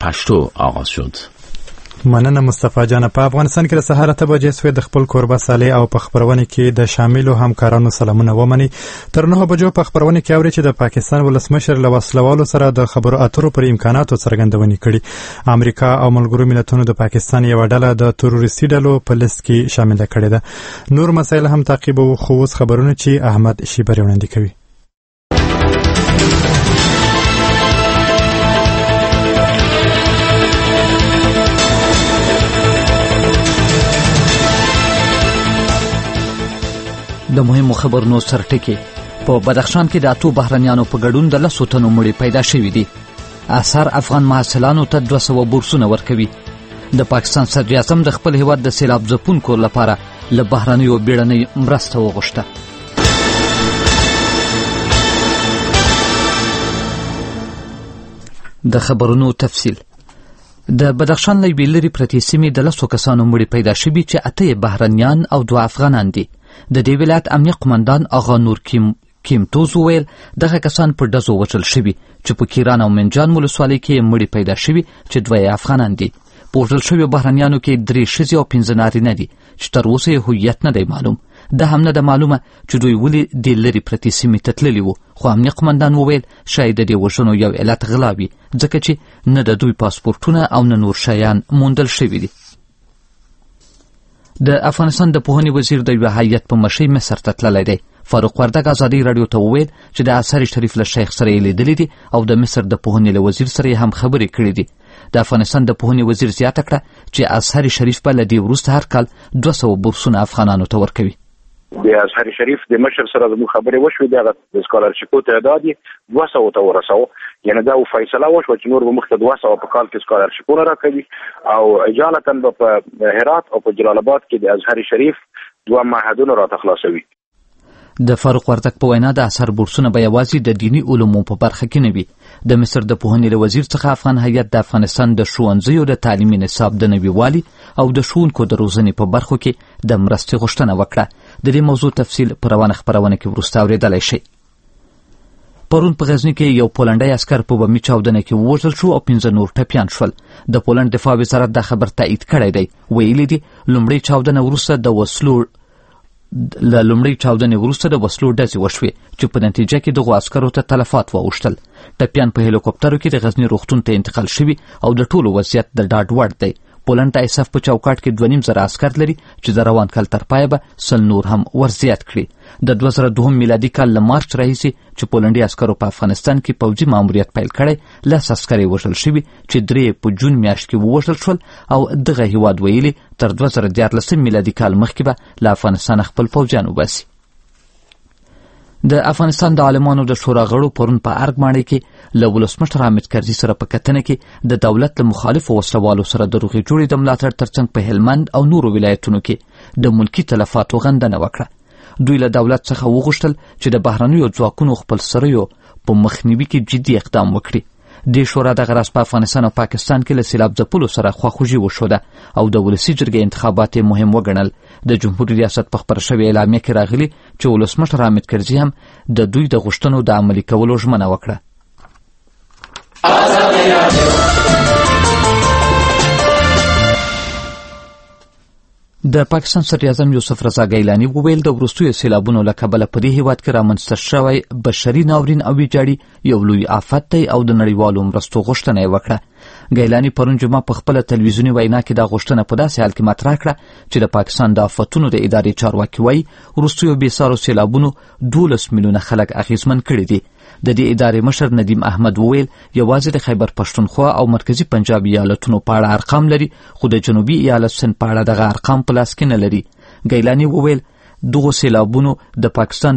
8 آغاز شد. مننه مصطفی جان. په افغانستان کې د سهار 8 بجې سوی د خپل کوربه صالح او په خبرونه کې د شاملو همکارانو سلامونه ومني. تر 9 بجو په خبرونه کې اوري چې د پاکستان ولسمشر له وسلوالو سره د خبرو اترو پر امکاناتو څرګندونې کړي. امریکا او ملګرو ملتونو د پاکستان یو ډله د تروریستي ډلو په لیست کې شامل کړي ده. نور مسایل هم تعقیبو، خو اوس خبرونه چې احمد شیبری وړاندې کوي. د مهمو خبرونو سرټکی. په بدخشان کې د 8 بهرنیانو په ګډون د 10 تنو مړي پیدا شوي دي. اثر افغان محصلانو ته 200 بورسونه ورکوي. د پاکستان صدر اعظم د خپل هیواد د سیلاب ځپونکو لپاره له بهرنیو بیړنۍ مرسته وغوښته. د خبرونو تفصیل. د بدخشان له یوې لرې پرتې سیمې د 10 کسانو مړي پیدا شوي چې 8 بهرنیان او 2 افغانان دي. د دې ولایت امنیه قمندان آغا نور کیمتوز وویل دغه کسان په ډزو وژل شوي چې په کیران او منجان ولسوالۍ کې مړي پیدا شوي چې 2 افغانان دي. په وژل شویو بهرنیانو کې 3 ښځې او 15 نارینه دي چې تر اوسه یې هویت نه دی معلوم. ده هم نه ده معلومه چې دوی ولې دې لرې پرتې سیمې ته تللي وو، خو امنیه قمندان وویل شاید د دې وژنو یو علت غلا وي، ځکه چې نه د دوی پاسپورټونه او نه نور شیان موندل شوي دي. د افغانستان د پوهنې وزیر د یو هیئت په مشرۍ مصر ته تللی دی. فاروق وردګ ازادي راډیو ته وویل چې د اثر شریف له شیخ سره یې لیدلی دي او د مصر د پوهنې له وزیر سره هم خبرې کړې دي. د افغانستان د پوهنې وزیر زیاته کړه چې اثر شریف به له دې وروسته هر کال 200 بورسونه افغانانو ته ورکوي. د اثر شریف د مشر سره زموږ خبرې وشوې، د سکالرشیپو تعداد 200 ته ورساو. یعنی دا فیصله وشوه چې نور به مخ ته 200 په کال کې سکالرشیپونه راکوي او اجالتا به په هرات او په جلال آباد کې د ازهر شریف 2 معهدونه را تخلاصوي. د فاروق وردګ په وینا د اثر بورسونه به یوازې د دینی علومو په برخه کې نه وي. د مصر د پوهنې له وزیر څخه افغان هیئت د افغانستان د ښوونځیو د تعلیمي نصاب د نوي والي او د ښوونکو د روزنې په برخو کې د مرستې غوښتنه وکړه. د دې موضوع تفصیل په روانه خبرونه کې وروسته اورېدلی شئ. پرون په غزني کې یو پولنډی عسکر په بمي چاودنه کې ووژل شو او 15 نور ټپیان شول. د پولنډ دفاع وزارت دا خبر تایید کړی دی. ویلي دي لومړی چاودنه وروسته د وسلو ډزې وشوې چې په نتیجه کې دغو عسکرو ته تلفات واوښتل. ټپیان په هلیکوپټرو کې د غزني روغتون ته انتقال شوي او د ټولو وضعیت د ډاډ وړ دی. پولنډ ISAF په چوکاټ کې 2.5 عسکر لري چې د روان کال تر پایه به 100 نور هم ورزیات کړي. د 2002 میلادي کال له مارچ راهیسې چې پولنډي عسکرو په افغانستان کې پوځي ماموریت پیل کړی، 10 عسکر یې وژل شوي چې 3 په جون میاشت کې ووژل شول او دغه هیواد ویلي تر 2014 میلادي کال مخکې به له افغانستان خپل پوځیان وباسي. د افغانستان د عالمانو د شورا غړو پرون په ارګ ماڼۍ کې له ولسمشر حامد کرزي سره په کتنه کې د دولت له مخالفو وسلوالو سره د روغې جوړې د ملاتړ ترڅنګ په هلمند او نورو ولایتونو کې د ملکي تلفاتو غندنه وکړه. دوی له دولت څخه وغوښتل چې د بهرنیو ځواکونو خپلسریو په مخنیوي کې جدي اقدام وکړي. د شورا دغه راز په افغانستان او پاکستان کې له سیلاب ځپلو سره خواخوږي وښوده او د ولسي جرګې انتخابات یې مهم وګڼل. د جمهوریت ریاست په خپره شوې اعلامیه کې راغلي چې ولسمشر حامد کرزي هم د دوی د غوښتنو د عملي کولو ژمنه وکړه. د پاکستان صدر اعظم یوسف رضا ګیلاني وویل د وروستیو سیلابونو له کبله په دې هیواد کې رامنځته شوی بشري ناورین او ویجاړي یو لوی آفت دی او د نړیوالو مرستو غوښتنه یې وکړه. ګیلاني پرون جمعه په خپله تلویزیوني وینا کې دا غوښتنه په داسې حال کې مطرح کړه چې د پاکستان د آفتونو د ادارې چارواکي وایي وروستیو بېسارو سیلابونو 12 میلیونه خلک اغېزمن کړي دي. د دې ادارې مشر ندیم احمد وویل یوازې د خیبر پښتونخوا او مرکزي پنجاب ایالتونو په اړه ارقام لري، خو د جنوبي ایالت سند په اړه دغه ارقام په لاس کې نه لري. ګیلاني وویل دغه سیلابونه د پاکستان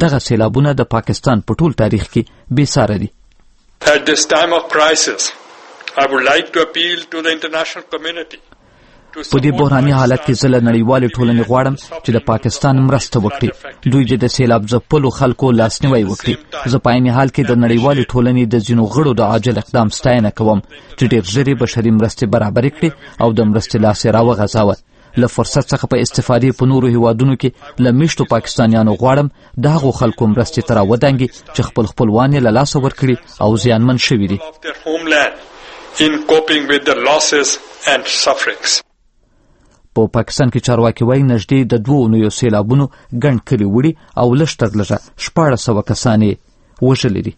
په ټول تاریخ کې بېساره دي. At this time of crisis, I would like to appeal to the international community. په دې بحراني حالت کې زه له نړیوالې ټولنې غواړم چې د پاکستان مرسته وکړي. دوی چې د سیلاب ځپلو خلکو لاسنیوی وکړي. زه په عین حال کې د نړیوالې ټولنې د ځینو غړو د عاجل اقدام ستاینه کوم چې ډېر ژر بشري مرستې برابرې کړي او د مرستې لاس یې راوغځاوه. له فرصت څخه په استفادې په نورو هیوادونو کې له میشتو پاکستانیانو غواړم د هغو خلکو مرستې ته راودانګي چې خپل خپلوان یې له لاسه ورکړي او زیانمن شوي دي. in coping with their losses and sufferings. په پاکستان کې چارواکي وایي نږدې د 2 اونیو سیلابونو ګڼ کلي وړي او لږ تر لږه 1400 کسان یې وژلي دي.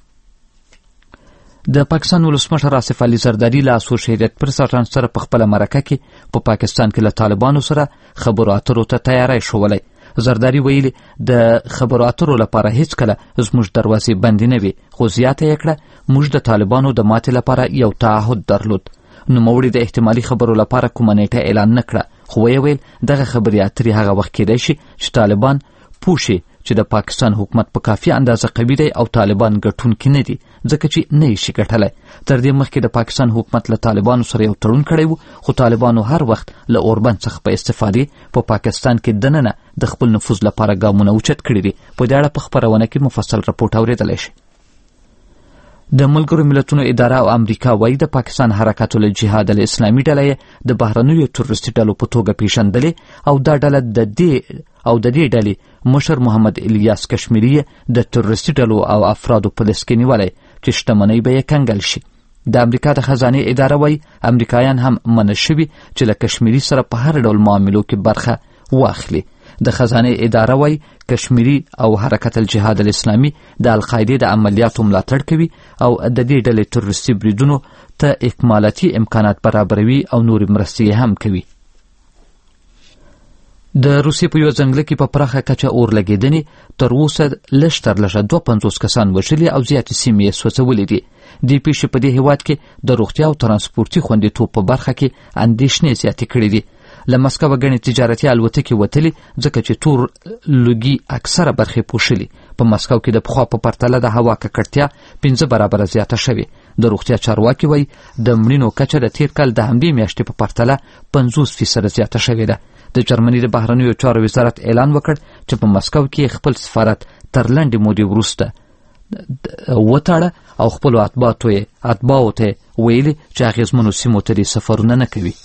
د پاکستان ولسمشر آصف علي زرداري له اسوسییټډ پریس اژانس سره په خپله مرکه کې په پاکستان کې له طالبانو سره خبرو اترو ته تیاری ښوولی. زرداري ویلي د خبرو اترو لپاره هیڅکله زموږ دروازې بندې نه وي، خو زیاته یې کړه موږ د طالبانو د ماتې لپاره یو تعهد درلود. نوموړي د احتمالي خبرو لپاره کومه نیټه اعلان نه کړه، خو ویې ویل دغه خبرې اترې هغه وخت کیدای شي چې طالبان پوه شي چې د پاکستان حکومت په کافي اندازه قوي دی او طالبان ګټونکي نه دي، ځکه چې نه یې شي ګټلی. تر دې مخکې د پاکستان حکومت له طالبانو سره یو تړون کړی و، خو طالبانو هر وخت له اوربند څخه په استفادې په پاکستان کې دننه د خپل نفوذ لپاره ګامونه اوچت کړي دي. په دې اړه په خپرونه کې مفصل رپورټ اورېدلی شي. د ملګرو ملتونو اداره او امریکا وایي د پاکستان حرکت الجهاد الاسلامي ډله یې د بهرنیو تروریستي ډلو په توګه پیژندلې او دا ډله د دې ډلې مشر محمد الیاس کشمیري د تروریستي ډلو او افرادو په لیست کې نیولی چې شتمنۍ به یې کنګل شي. د امریکا د خزانې اداره وایي امریکایان هم منع شوي چې له کشمیري سره په هر ډول معاملو کې برخه واخلي. د خزانې اداره وایي کشمیري او حرکت الجهاد الاسلامي د القاعدې د عملیاتو ملاتړ کوي او د دې ډلې تروریستي بریدونو ته اکمالاتي امکانات برابروي او نورې مرستې هم کوي. د روسیې په یوه ځنګله کې په پراخه کچه اور لګېدنې تر اوسه لږ تر لږه 52 کسان وژلي او زیاتې سیمې یې سوځولې دي. دې پیښې په دې هېواد کې د روغتیا او ترانسپورتي خوندیتوب په برخه کې اندېښنې زیاتې کړې دي. له مسکو ګڼې تجارتي الوتکې وتلي ځکه چې تور لوګي اکثره برخې پوښلي. په مسکو کې د پخوا په پرتله د هوا ککړتیا 5 برابره زیاته شوې. د روغتیا چارواکي وایي د مړینو کچه د تیر کال د همدې میاشتې په پرتله 50% زیاته شوې ده. د جرمني د بهرنیو چارو وزارت اعلان وکړ چې په مسکو کې خپل سفارت تر لنډې مودې وروسته وتاړه او خپلو اتباعو ته ویلي چې اغېزمنو سیمو ته دې سفرونه نه کوي.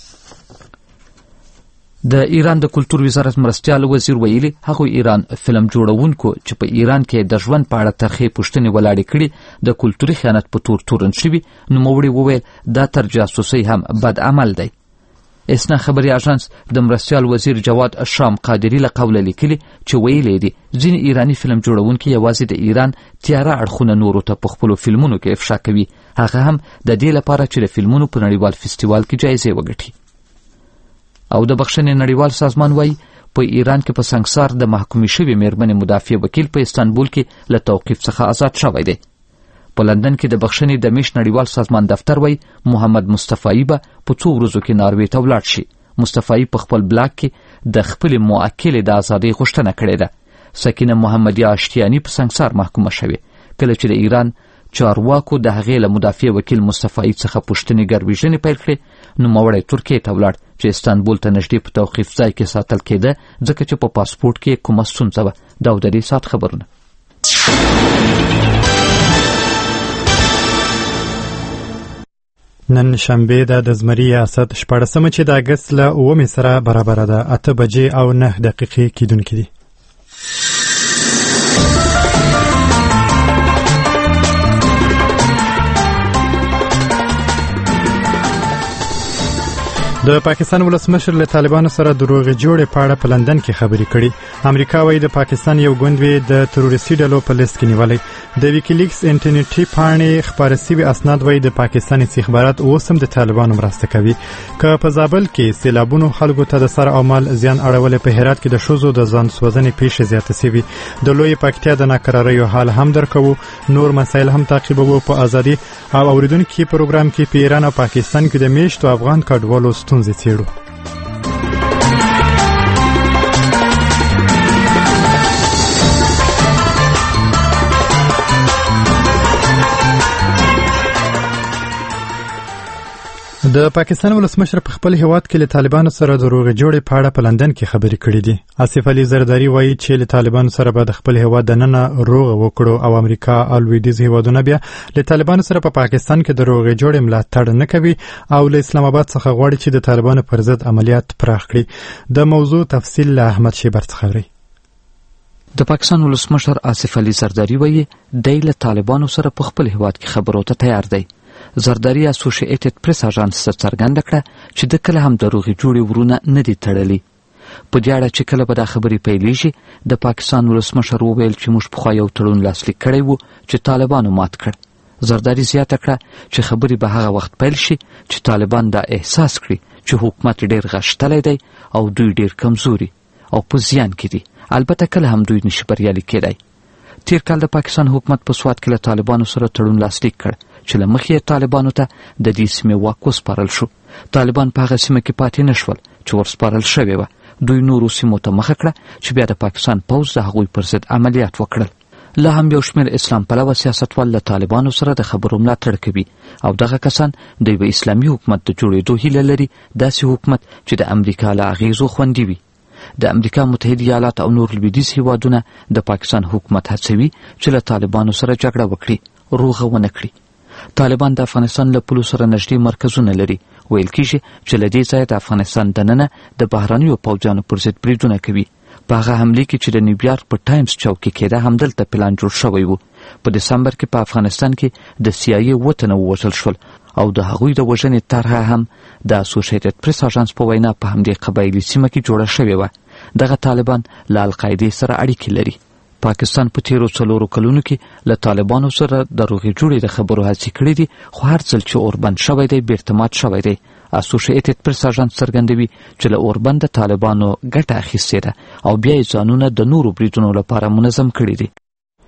د ایران د کلتور وزارت مرستیال وزیر ویلي هغوی ایران فلم جوړونکو چې په ایران کې د ژوند په اړه ترخې پوښتنې ولاړې کړي د کلتوري خیانت په تور تورن شوي. نوموړي وویل دا تر جاسوسۍ هم بد عمل دی. اسنا خبري اژانس د مرستیال وزیر جواد شام قادری له قوله لیکلي چې ویلي دي ځینې ایرانی فلم جوړونکي یوازې د ایران تیاره اړخونه نورو ته په خپلو فلمونو کې افشا کوي، هغه هم د دې لپاره چې د فلمونو په نړیوال فستیوال کې جایزې وګټي. او د بخښنې نړیوال سازمان وایي په ایران کې په سنګسار د محکومې شوې میرمنې مدافع وکیل په استانبول کې له توقیف څخه آزاد شوی دی. په لندن کې د بخښنې د میش نړیوال سازمان دفتر وایي محمد مصطفی به په 2 ورځو کې ناروې ته ولاړ شي. مصطفی په خپل بلاګ کې د خپلې موکلې د ازادۍ غوښتنه کړې ده. سکینه محمدی آشتیانی په سنګسار محکومه شوې کله چې د ایران چارواکو د هغې له مدافع وکیل مصطفی څخه پوښتنې ګرویژنې پیل کړې. نوموړی ترکیې ته ولاړ چې استانبول ته نږدې په توقیف ځای کې ساتل کېده ځکه چې په پاسپورټ کې کومه ستونزه وه. دا د دې ساعت خبرونه. نن شنبه ده د زمري ریاست 14 چې د اګست له 9 سره برابر ده 8 بجې او 9 دقیقې کیدونکې دي. د پاکستان ولسمشر له طالبانو سره دروغ جوړې په اړه په لندن کې خبرې کړي. امریکا وايي د پاکستان یو ګوند د تروریستي ډلو په لیست کې نیولې. د ویکیلیکس انټرنیټي پاڼې خبرې سوي اسناد وايي د پاکستان استخبارات اوسم د طالبانو مرسته کوي. که په زابل کې سیلابونو خلکو ته د سر او مال زیان اړولې، په هرات کې د شوزو د ځان سوځنې پیښې زیاته سوي. د لوی پکتیا د ناکراریو حال هم درکوو. نور مسایل هم تعقیبوو په ازادي او اوریدونکو پروګرام کې په ایران او پاکستان کې د میشتو افغان کډوالو ستونزې څیړو. د پاکستان ولسمشر په خپل هیواد کې له طالبانو سره د روغې جوړې په اړه په لندن کې خبرې کړې دي. آصف علي زرداری وایي چې له طالبانو سره به د خپل هیواد دننه روغ وکړو او امریکا او لویدیځ هیوادونه بیا له طالبانو سره په پاکستان کې د روغې جوړې ملاتړ نه کوي او له اسلام آباد څخه غواړي چې د طالبانو پر ضد عملیات پراخ کړي. د موضوع تفصیل له احمد شیبر څخه اوري. د پاکستان ولسمشر آصف علي زرداری وایي د له طالبانو سره په خپل هیواد کې خبرو ته تیار دی. زرداری اسوسییټډ پریس اژانس څرګنده کړه چې د کله هم دروغې جوړې ورونه نه دي تړلي. په دې اړه چې کله به دا خبرې پیلېږي، د پاکستان ولسمشر وویل چې موږ پخوا یو تړون لاسلیک کړی و چې طالبانو مات کړ. زرداری زیاته کړه چې خبرې به هغه وخت پیل شي چې طالبان دا احساس کړي چې حکومت ډېر غښتلی دی او دوی ډېر کمزوري او په زیان کې دي. البته کله هم دوی نشي بریالي کېدی. تیر کال د پاکستان حکومت په سوات کې له طالبانو سره تړون لاسلیک کړ چې له مخې طالبانو ته د دې سیمې واک وسپارل شو. طالبان په هغه سیمه کې پاتې نشول چې ورسپارل شوې وه. دوی نورو سیمو ته مخه کړه چې بیا د پاکستان پوځ د هغوی پر ضد عملیات وکړل. لا هم یو شمېر اسلام پلوه سیاستوال له طالبانو سره د خبرو ملاتړ کوي او دغه کسان د یوه اسلامي حکومت د جوړېدو هیله لري، داسې حکومت چې د امریکا له اغېزو خوندي وي. د امریکا متحده ایالات او نور لویدیځ هیوادونه د پاکستان حکومت هڅوي چې له طالبانو سره جګړه وکړي، روغه ونه کړي. طالبان د افغانستان له پولو سره نږدې مرکزونه لري. ویل کېږي چې له دې ځایه د افغانستان دننه د بهرنیو پوځیانو پر ضد بریدونه کوي. په هغه حملې کې چې د نیویارک په ټایمز چوک کې کېده همدلته پلان جوړ شوی و. په دسمبر کې په افغانستان کې د CIA 7 تنه ووژل شول او د هغوی د وژنې طرحه هم د اسوسییټډ پریس اژانس په وینا په همدې قبایلي سیمه کې جوړه شوې وه. دغه طالبان له القاعدې سره اړیکې لري. پاکستان په تیرو 4 کلونو کې له طالبانو سره دروغې جوړې د خبرو هڅې کړې دي، خو هر ځل چې اوربند شوی دی بیرته مات شوی دی. اسوسییټډ پریس اژانس څرګندوي چې له اوربند د طالبانو ګټه اخیستې ده او بیا یې ځانونه د نورو بریدونو لپاره منظم کړي دي.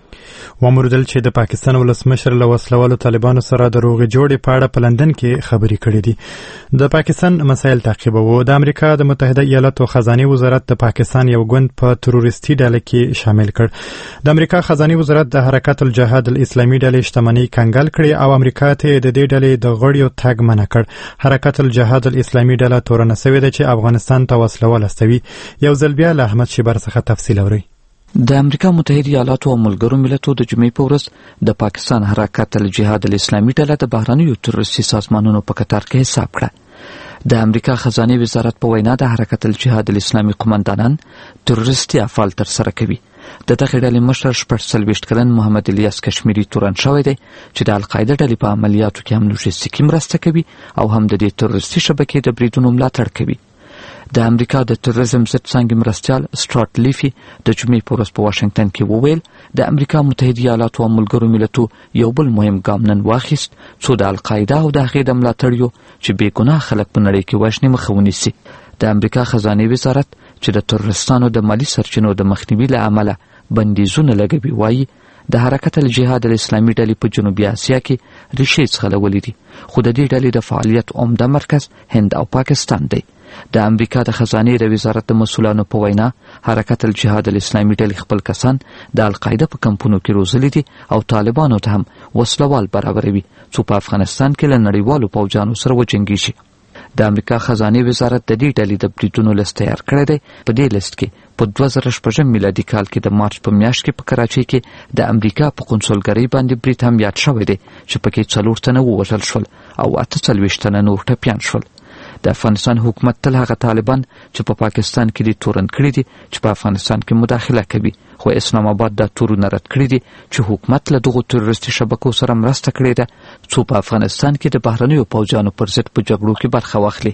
وموردل چې د پاکستان ولسمشر له وسلوالو طالبانو سره د روغې جوړې په اړه په لندن کې خبرې کړې دي. د پاکستان مسایل تعقیبوو. د امریکا د متحده ایالاتو خزانه وزارت د پاکستان یو ګوند په تروریستي ډله کې شامل کړ. د امریکا خزانه وزارت د حرکت الجهاد الاسلامي ډلې شتمنۍ کنګال کړې او امریکا ته د دې ډلې د غړیو تګ منع کړ. حرکت الجهاد الاسلامي ډله تورنه شوې ده چې افغانستان ته وسله استوي. یو ځل بیا له احمد شیبر څخه تفصیل اورئ. د امریکا متحده ایالاتو او ملګرو ملتونو د جمعې په ورځ د پاکستان حرکت الجهاد الاسلامي ډله د بهرنیو تروریستي سازمانونو په کتار کې حساب کړه. د امریکا خزانه وزارت په وینا د حرکت الجهاد الاسلامي قومندانان تروریستي افعال ترسره کوي. د دغې ډلې مشر 40 کلن محمد الیاس کشمیری تورن شوی دی چې د القاعده ډلې په عملیاتو کې هم لوژستیکي مرسته کوي او هم د دې تروریستي شبکې د بریدونو ملاتړ کوي. د امریکا د تروریزم ضد څانګې مرستیال سټارټ لیفي د جمعې په ورځ په واشنګټن کې وویل د امریکا متحده ایالاتو او ملګرو ملتونو یو بل مهم ګام نن واخیست څو د القاعده او د هغې د ملاتړیو چې بې ګناه خلک په نړۍ کې وژنې مخه ونیسي. د امریکا خزانه وزارت چې د تروریستانو د مالی سرچینو د مخنیوي له امله بندیزونه لګوي وایي د حرکت الجهاد الاسلامي ډلې په جنوبي اسیا کې ریښې ځغلولې دي، خو د دې ډلې د فعالیت عمده مرکز هند او پاکستان دی. د امریکا د خزانه د وزارت د مسؤلانو په وینا حرکت الجهاد الاسلامي ډلې خپل کسان د القاعده په کمپونو کې روزلي دي او طالبانو ته هم وسلوال برابروي څو په افغانستان کې له نړیوالو پوځیانو سره وجنګیږي. د امریکا خزانه وزارت د دې ډلې د بریدونو لیست تیار کړی دی. په دې لیست کې په 2006 میلادي کال کې د مارچ په میاشت کې په کراچۍ کې د امریکا په قونسلګرۍ باندې برید هم یاد شوی دی چې پکې 4 تنه ووژل شول او 48 تنه نور ټپیان شول. د افغانستان حکومت تل هغه طالبان چې په پاکستان کې دي تورن کړي دي چې په افغانستان کې مداخله کوي، خو اسلام آباد دا تورونه رد کړي دي چې حکومت له دغو تروریستي شبکو سره مرسته کړې ده څو په افغانستان کې د بهرنیو پوځیانو پر ضد په جګړو کې برخه واخلي.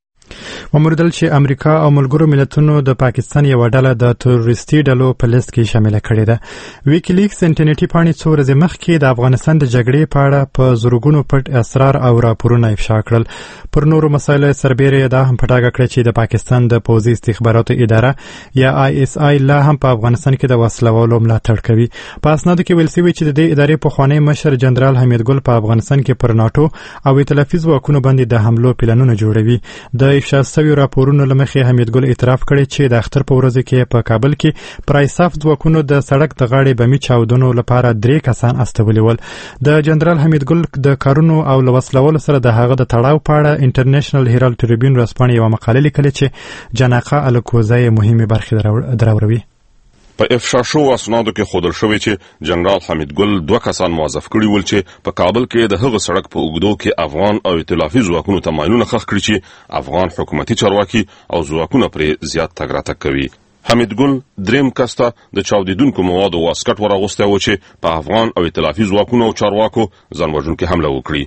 وموردل چې امریکا او ملګرو ملتونو د پاکستان یو ډله د تروریستي ډلو په لیست کې شامل کړې ده. ویکیلیکس انټرنیټي پاڼې څو ورځې مخکې د افغانستان د جګړې په اړه په زرګونو پټ اسرار او راپورونه افشا کړل. پر نورو مسایلو سربېره دا هم پټاګه کړه چې د پاکستان د پوځي استخباراتو اداره یا ISI لا هم په افغانستان کې د وسلوالو ملاتړ کوي. په اسنادو کې ویل شوی چې د دې ادارې پخوانی مشر جنرال حمید ګل په افغانستان کې پر ناتو او ائتلافي ځواکونو باندې د حملو پلانونه جوړوي. د افشا شوی راپورونو لمخې حمید ګل اعتراف کړی چې د اختر په ورځ کې په کابل کې پرایساف ځواکونو د سړک د غاړې بمي چاودنو لپاره 3 کسان استولي ول. د جنرال حمید ګل د کارونو او لوسلولو سره د هغه د تړاو په اړه انټرنیشنل هیرالډ ټریبیون ورځپاڼې یوه مقاله لیکلې چې جناقه الکوزی مهمه برخې دراوروي. په افشا شو اسنادو کې ښودل شوی چې جنرال حمید ګل 2 کسان موظف کړي ول چې په کابل کې د هغه سړک په اوږدو کې افغان او ائتلافي ځواکونو ته ماینونه ښخ کړي چې افغان حکومتي چارواکي او ځواکونه پرې زیات تګ راتګ کوي. حمید ګل 3 کس ته د چاودیدونکو موادو واسکټ ورغوستی و چې په افغان او ائتلافي ځواکونو او چارواکو ځانوژونکې حمله وکړي.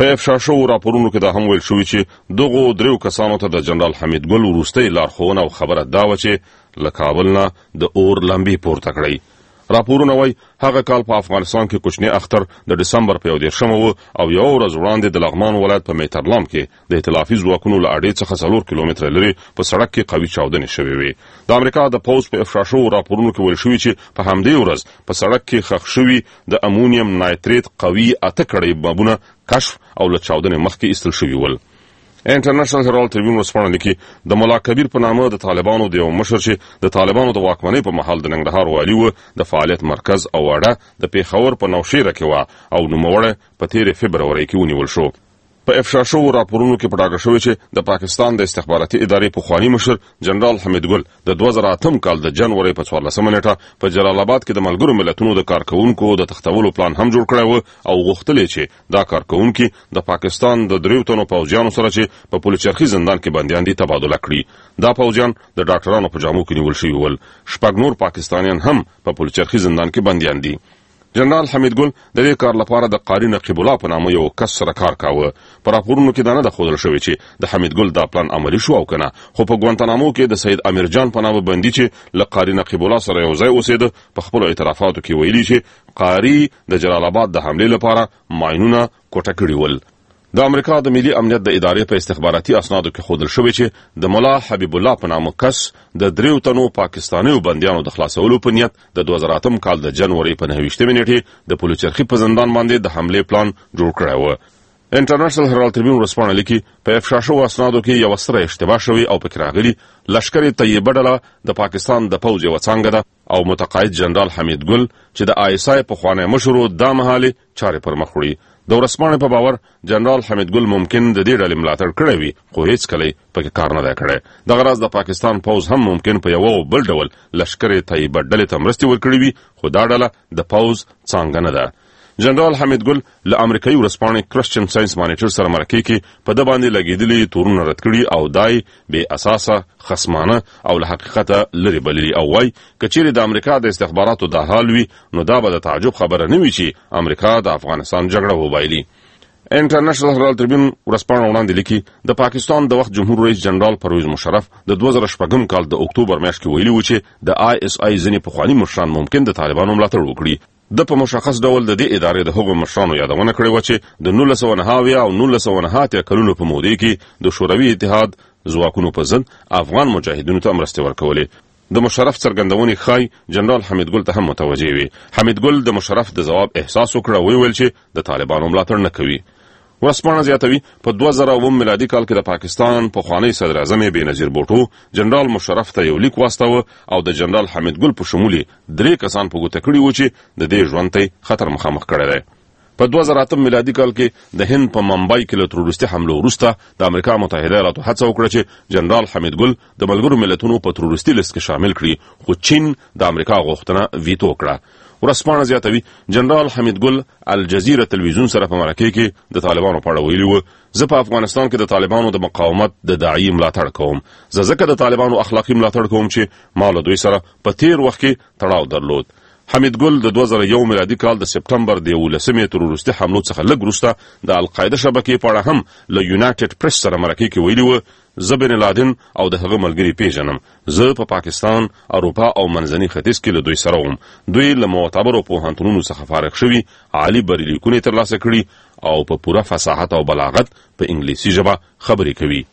په افشا شوو راپورونو کې دا هم ویل شوي چې دغو دریو کسانو ته د جنرال حمید ګل وروستۍ لارښوونه او خبره دا وه چې له کابل نه د اور لمبې پورته کړئ. راپورونه وایي هغه کال په افغانستان کې کوچنی اختر د ډسمبر په 11 و او یو ورځ وړاندې د لغمان ولایت په میترلام کې د ائتلافي ځواکونو له اډې څخه 4 کیلومتره لرې په سړک کې قوي چاودنې شوې وې. د امریکا د پوز په افشا شوو راپورونو کې ویل شوي چې په همدې ورځ په سړک کې ښخ شوي د امونیم نایتریت قوي 8 کړۍ بمونه کشف او له چاودنې مخکې ایستل شوي ول. انټرنیشنل هرالد ټریبیون ورسپاڼه لیکي د ملا کبیر په نامه د طالبانو د یو مشر چې د طالبانو د واکمنۍ په مهال د ننګرهار والي و د فعالیت مرکز او اډه د پیښور په نوشیره کې و او نوموړی په 13 فبروري کې ونیول شو. په افشا شوو راپورونو کې پټاګه شوی چې د پاکستان د استخباراتي ادارې پخوانی مشر جنرال حمید ګل د 2008 کال د جنوري په 14 نیټه په جلال آباد کې د ملګرو ملتونو د کارکونکو د تختولو پلان هم جوړ کړی و او غوښتل چې دا کارکونکي د پاکستان د 3 تنو پوځیانو سره چې په پولچرخي زندان کې بنديان دي تبادله کړي. دا پوځیان د ډاکټرانو په جامو کې نیول شوي ول. شپږ نور پاکستانیان هم په پولچرخي زندان کې بنديان دي. جنرال حمید ګل د دې کار لپاره د قاری نقیب الله په نامه یو کس سره کار کاوه. په راپورونو کې دا نه ښودل شوی چې د حمید ګل دا پلان عملي شو او کنه، خو په ګوانتانامو کې د سید امیر جان په نامه بندي چې له قاری نقیب الله سره یو ځای اوسېده په خپل اعترافاتو کې ویلي چې قاری د جلال آباد د حمله لپاره ماینونه کوټه کړي ول. د امریکا د ملي امنیت د ادارې په استخباراتي اسنادو کې ښودل شوی چې د مولا حبیب الله په نامه کس د 3 تنو پاکستانیو بندیانو د خلاصولو په نیت د 2008 کال د جنوري په 29 نیټه د پولچرخي په زندان باندې د حمله پلان جوړ کړی و. انټرنیشنل هرالد ټریبیون ورسپاڼه لیکي په افشا شوو اسنادو کې یو ستره اشتباه شوی او پکې راغلي لشکر طیبه ډله د پاکستان د پوځ یوه څانګه ده او متقاعد جنرال حمید ګل چې د ISI پخوانی مشر دا مهالې چارې پر مخ وړي. د ورسپاڼې په باور جنرال حمید ګل ممکن د دې ډلې ملاتړ کړی وي خو هیڅ کله پکې کار نه دی کړی. دغه راز د پاکستان پوځ هم ممکن په یو بل ډول لشکر طیبه ډلې ته مرستې ورکړي وي خو دا ډله د پوځ څانګه نه ده. جنرال حمید ګل له امریکایي ورسپاڼې کرسچن ساينس مانیټر سره مرکې کې په د باندې لګېدلي تورونه رد کړي او دای بې اساسه خصمانه او له حقیقته لري بللي او وای کچېرې د امریکا د استخباراتو د حال وي نو دا به د تعجب خبره نه وي چې امریکا د افغانستان جګړه وبایلي. انټرنیشنل هرالد ټریبیون ورسپاڼه وړاندې لیکي د پاکستان د وخت جمهور رئیس جنرال پرویز مشرف د 2014 کال د اکتوبر میاشت کې ویلي و چې د ISI ځینې پخواني مشران ممکن د طالبانو ملاتړ وکړي. د په مشخص ډول د دې ادارې د هغو مشرانو یادونه کړې وه چې د 1990 او 1990 کلونو په مودې کې د شوروي اتحاد ځواکونو په ضد افغان مجاهدینو ته مرستې ورکولې. د مشرف څرګندونې ښایي جنرال حمید ګل ته هم متوجه وي. حمید ګل د مشرف د ځواب احساس وکړ او ویل چې د طالبانو ملاتړ نه کوي. ورسپاڼه زیاتوي په 2009 میلادي کال کې د پاکستان پخوانی صدر اعظم بېنظیر بوټو جنرال مشرف ته یو لیک واستاوه او د جنرال حمید ګل په شمول 3 کسان په ګوته کړي و چې د دې ژوند ته خطر مخامخ کړی دی. په 2008 میلادي کال کې د هند په ممبای کې له تروریستي حملو وروسته د امریکا متحده ایالاتو هڅه وکړه چې جنرال حمید ګل د ملګرو ملتونو په تروریستي لیست کې شامل کړي خو چین د امریکا غوښتنه ویتو کړه. ورسپاڼه زیاتوي جنرال حمید ګل الجزیره تلویزیون سره په مرکې کې د طالبانو په اړه ویلي و زه په افغانستان کې د طالبانو د مقاومت د داعی ملاتړ کوم. زه ځکه د طالبانو اخلاقی ملاتړ کوم چې ما له دوی سره په تیر وخت کې تړاو درلود. حمید ګل د 2001 میلادي کال د سپټمبر د 11 تروریستي حملو څخه لږ وروسته د القاعده شبکې په اړه هم له یونایټډ پریس سره مرکې کې ویلي و زه بن لادن او د هغه ملګري پیژنم. زه په پاکستان، اروپا او منځني ختیځ کې له دوی سره وم. دوی له معتبرو پوهنتونونو څخه فارغ شوي عالي بریلیکونه ترلاسه کړي او په پوره فصاحت او بلاغت په انګلیسي ژبه خبرې کوي.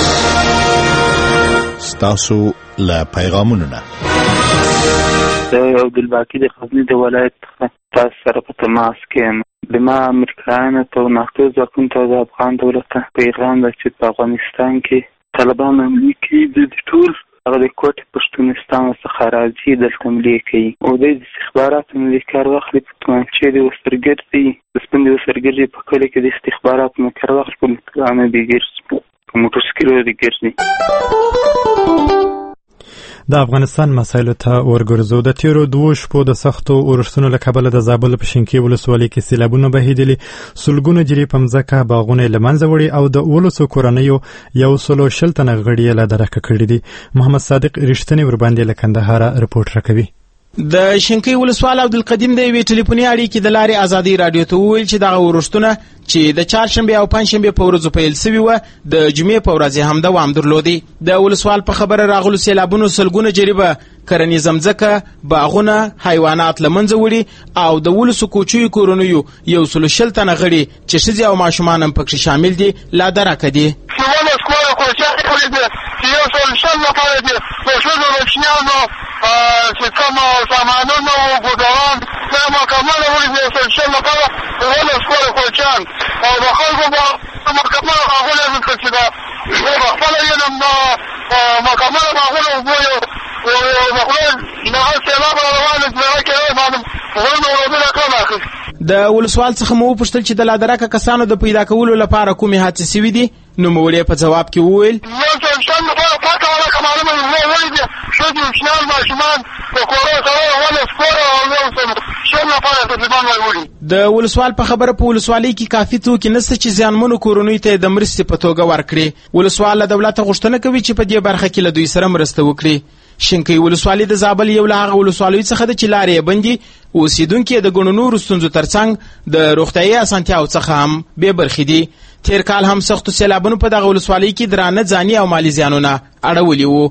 ستاسو له پیغامونو نه عبدالباقي د غزني د ولایت تاسو سره په تماس کې یم. د ما امریکایانو ته او ناټو ځواکونو ته د افغان دولت ته پیغام ده چې په افغانستان کې طالبان حملې کوي د ټول هغه د کوټې پښتونستان څخه راځي دلته حملې کوي او د استخباراتو نه کار واخلي په تومانچې د وسرګردي د سپین د وسرګردي په کلي کې د استخباراتو نه کار واخلي په مکرانه دي ګرځي په موټرسایکلو دي ګرځي. د افغانستان مسایلو ته ورګرځو. د تیرو 2 شپو د سختو اورښتونو له کبله د زابل په شینکۍ ولسوالۍ کې سیلابونه بهیدلي، سلګونه جرې په مځکه باغونه له منځه وړي او د 1200 کورنیو 120 تنه غړي له درکه کړي دي. محمد صادق رښتینی ورباندې له کندهار رپورټ راکوي. د شینکۍ ولسوال عبدالقدیم د یوې ټلیفوني اړیکې د لارې ازادۍ راډیو ته وویل چې دغه ورښتونه چې د چهارشنبې او پنجشنبې په ورځو پیل سوي وه د جمعې په ورځ هم دوام درلودی. د ولسوال په خبره راغلو سیلابونو سلګونه جریبه کرنیزه مځکه، باغونه، حیوانات له منځه وړي او د 12 کوچیو کورنیو 120 تنه غړي چې ښځې او ماشومان هم پکې شامل دي لا درکه دي. چې کوم سامانونه او ګودران دا مکمل ولې د سلشل لپاره ولې سکول کوچان او د خلکو په مکمل هغه لږ چې دا خپل یې مکمل هغه وګورو او د خپل نه سیلاب روانه ځای باندې ورنه ورته راکړه. د ولسوال څخه مو وپوښتل چې د لادرکه کسانو د پیدا کولو لپاره کومې هڅې سوي دي، نو مولې په جواب کې وویل د ولسوال په خبره په ولسوالۍ کې کافي توکي نشته چې زیانمنو کورنیو ته د مرستې په توګه ورکړي. ولسوال له دولته غوښتنه کوي چې په دې برخه کې له دوی سره مرسته وکړي. شینکۍ ولسوالي د زابل یو له هغه ولسوالیو څخه ده چې لارې یې بندي، اوسیدونکي یې د ګڼو نورو ستونزو ترڅنګ د روغتیایي اسانتیاو څخه هم بې برخې دي. تیر کال هم سختو سیلابونو په دغه ولسوالۍ کې درانه ځاني او مالي زیانونه اړولي وو.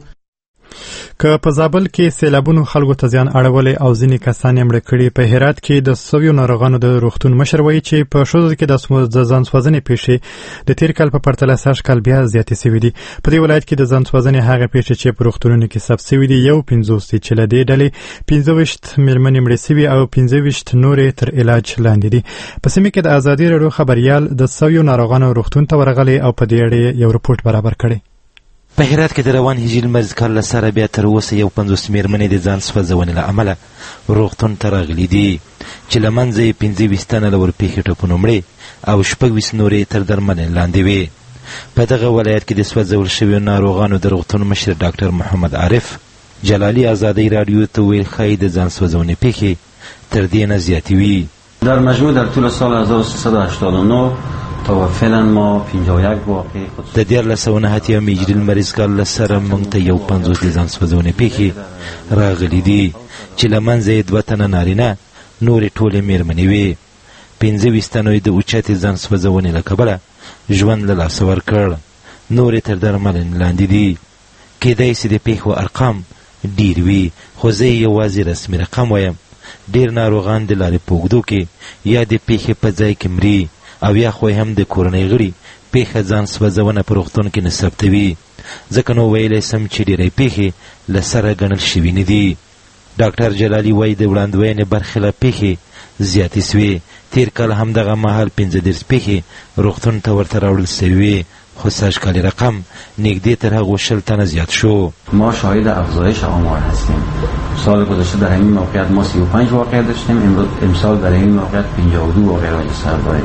که په زابل کې سیلابونو خلکو ته زیان اړولی او ځینې کسان یې مړه کړي، په هرات کې د سویو ناروغانو د روغتون مشر وایي چې په ښځو کې د ځان سوځنې پیښې د تیر کال په پرتله سږ کال بیا زیاتې سوي دي. په دې ولایت کې د ځان سوځنې هغه پیښې چې په روغتونونو کې ثبت سوي دي 50 دي، چې له دې ډلې 25 مېرمنې مړې سوي او 25 نورې تر علاج لاندې دي. په سیمه کې د ازادي راډیو خبریال د سویو ناروغانو روغتون ته ورغلی او په دې اړه یو رپورټ برابر کړی. په هرات کې د روان هجري لمریز کال له سره بیا تر اوسه 50 مېرمنې د ځان سوځونې له امله روغتون ته راغلي دي، چې له منځه یې 25 تنه له ورپېښې ټپونو مړې او 26 نورې تر درملنې لاندې وې. په دغه ولایت کې د سوځول شویو ناروغانو د روغتون مشر ډاکټر محمد عارف جلالي ازادۍ راډیو ته ویل ښایي د ځان سوځونې پیښې تر دې نه زیاتې وي. در مجموع در طول سال 1389 تا فعلا ما 51 واقع د 1390 هجري لمریز کال له سره موږ ته 50 د ځان سوځونې پیښې راغلي دي، چې له منځه یې 2 تنه نارینه، نورې ټولې مېرمنې وې. 25 تنو یې د اوچتې ځان سوځونې له کبله ژوند له لاسه ورکړ، نورې تر درملنې لاندې دي. کیدای شي د پیښو ارقام ډېر وي، خو زه یوازې رسمي رقم وایم. ډېر ناروغان د لارې په اوږدو کې یا د پیښې په ځای کې مري او یا خو هم د کورنۍ غړي پیښه ځان سوځونه په روغتون کې نه ثبتوي. ځکه نو ویلی سم چې ډېری پیښې له سره ګڼل شوي نه دي. ډاکټر جلالي وایي د وړاندوینې برخلاف پیښې زیاتې سوې. تیر کال هم دغه مهال 15 پیښې روغتون ته ورته راوړل سوي وې، خو سږ کال رقم نږدې تر هغو 20 تنه زیات شو. ما شاهد افزایش آمار هستیم. سال گذشته در همین موقعیت ما 35 واقعه داشتیم، امسال در همین موقعیت 52 واقعه را سر داریم.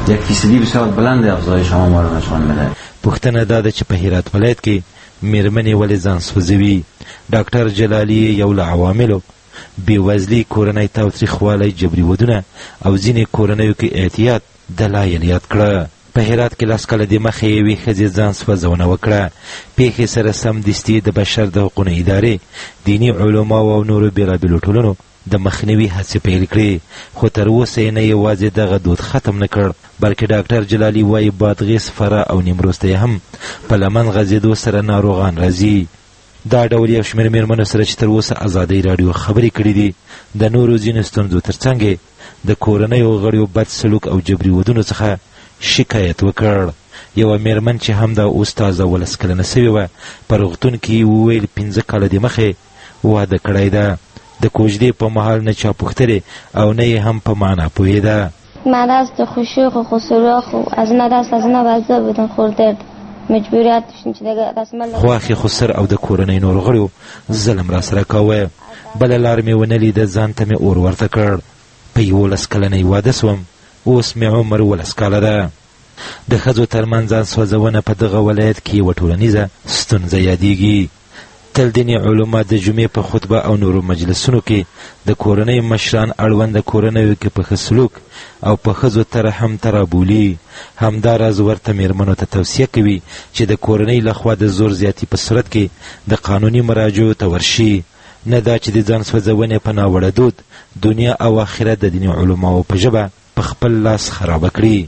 1% بسیار بلند افزایش آمار را نشان میده. پوښتنه دا ده چې په هرات ولایت کې مېرمنې ولې ځان سوځوي. ډاکټر جلالي یو له عواملو بېوزلي، کورنۍ تاوتریخوالی، جبري ودونه او ځینې کورنیو کې احتیاط دلایل یاد کړه. په هرات کې 10 کاله دمخه یوې ښځې ځان سوځونه وکړه. پیښې سره سمدستي د بشر د حقونو ادارې، دیني علماو او نورو بېلابېلو ټولنو د مخنیوي هڅې پیل کړې، خو تر اوسه یې نه یوازې دغه دود ختم نه کړ، بلکې ډاکټر جلالي وایي بادغیس، فراه او نیمروز ته هم په لمن غځېدو سره ناروغان راځي. دا ډول یو شمېر مېرمنو سره چې تر اوسه ازادۍ راډیو خبرې کړي دي، د نورو ځینو ستونزو ترڅنګ د کورنیو غړیو بد سلوک او جبري ودونو څخه شکایت وکړ. یوه مېرمن چې هم د اوس تازه 12 کلنه سوې وه، په روغتون کې وویل 15 کاله دمخې واده کړی ده. د کوژدې په مهال نه چا پوښتلې او نه یې هم په معنا پوهېده. من دست خوشوق و خسوراخ و از نه دست از نه وضع بودن خوردرد مجبوریت داشتیم چې دغه رسمل خواښې خسر او د کورنۍ نورو غړیو ظلم را سره کاوه. بله لار مې ونه لیده، ځان ته مې اور ورته کړ. په 11 کلنۍ واده سوم، اوس مې عمر 12 کاله ده. د ښځو ترمنځ ځان سوځونه په دغه ولایت کې یوه ټولنیزه ستونزه یادیږي. تل دیني علما د جمعې په خطبه او نورو مجلسونو کې د کورنۍ مشران اړوند د کورنیو کې په ښه سلوک او په ښځو ته رحم ته رابولي. همداراز ورته مېرمنو ته توصیه کوي چې د کورنۍ لخوا د زور زیاتي په صورت کې د قانوني مراجعو ته ورشي. نه دا چې د ځان سوځونې په ناوړه دود دنیا او آخرت د دیني علماو په ژبه په خپل لاس خرابه کړي.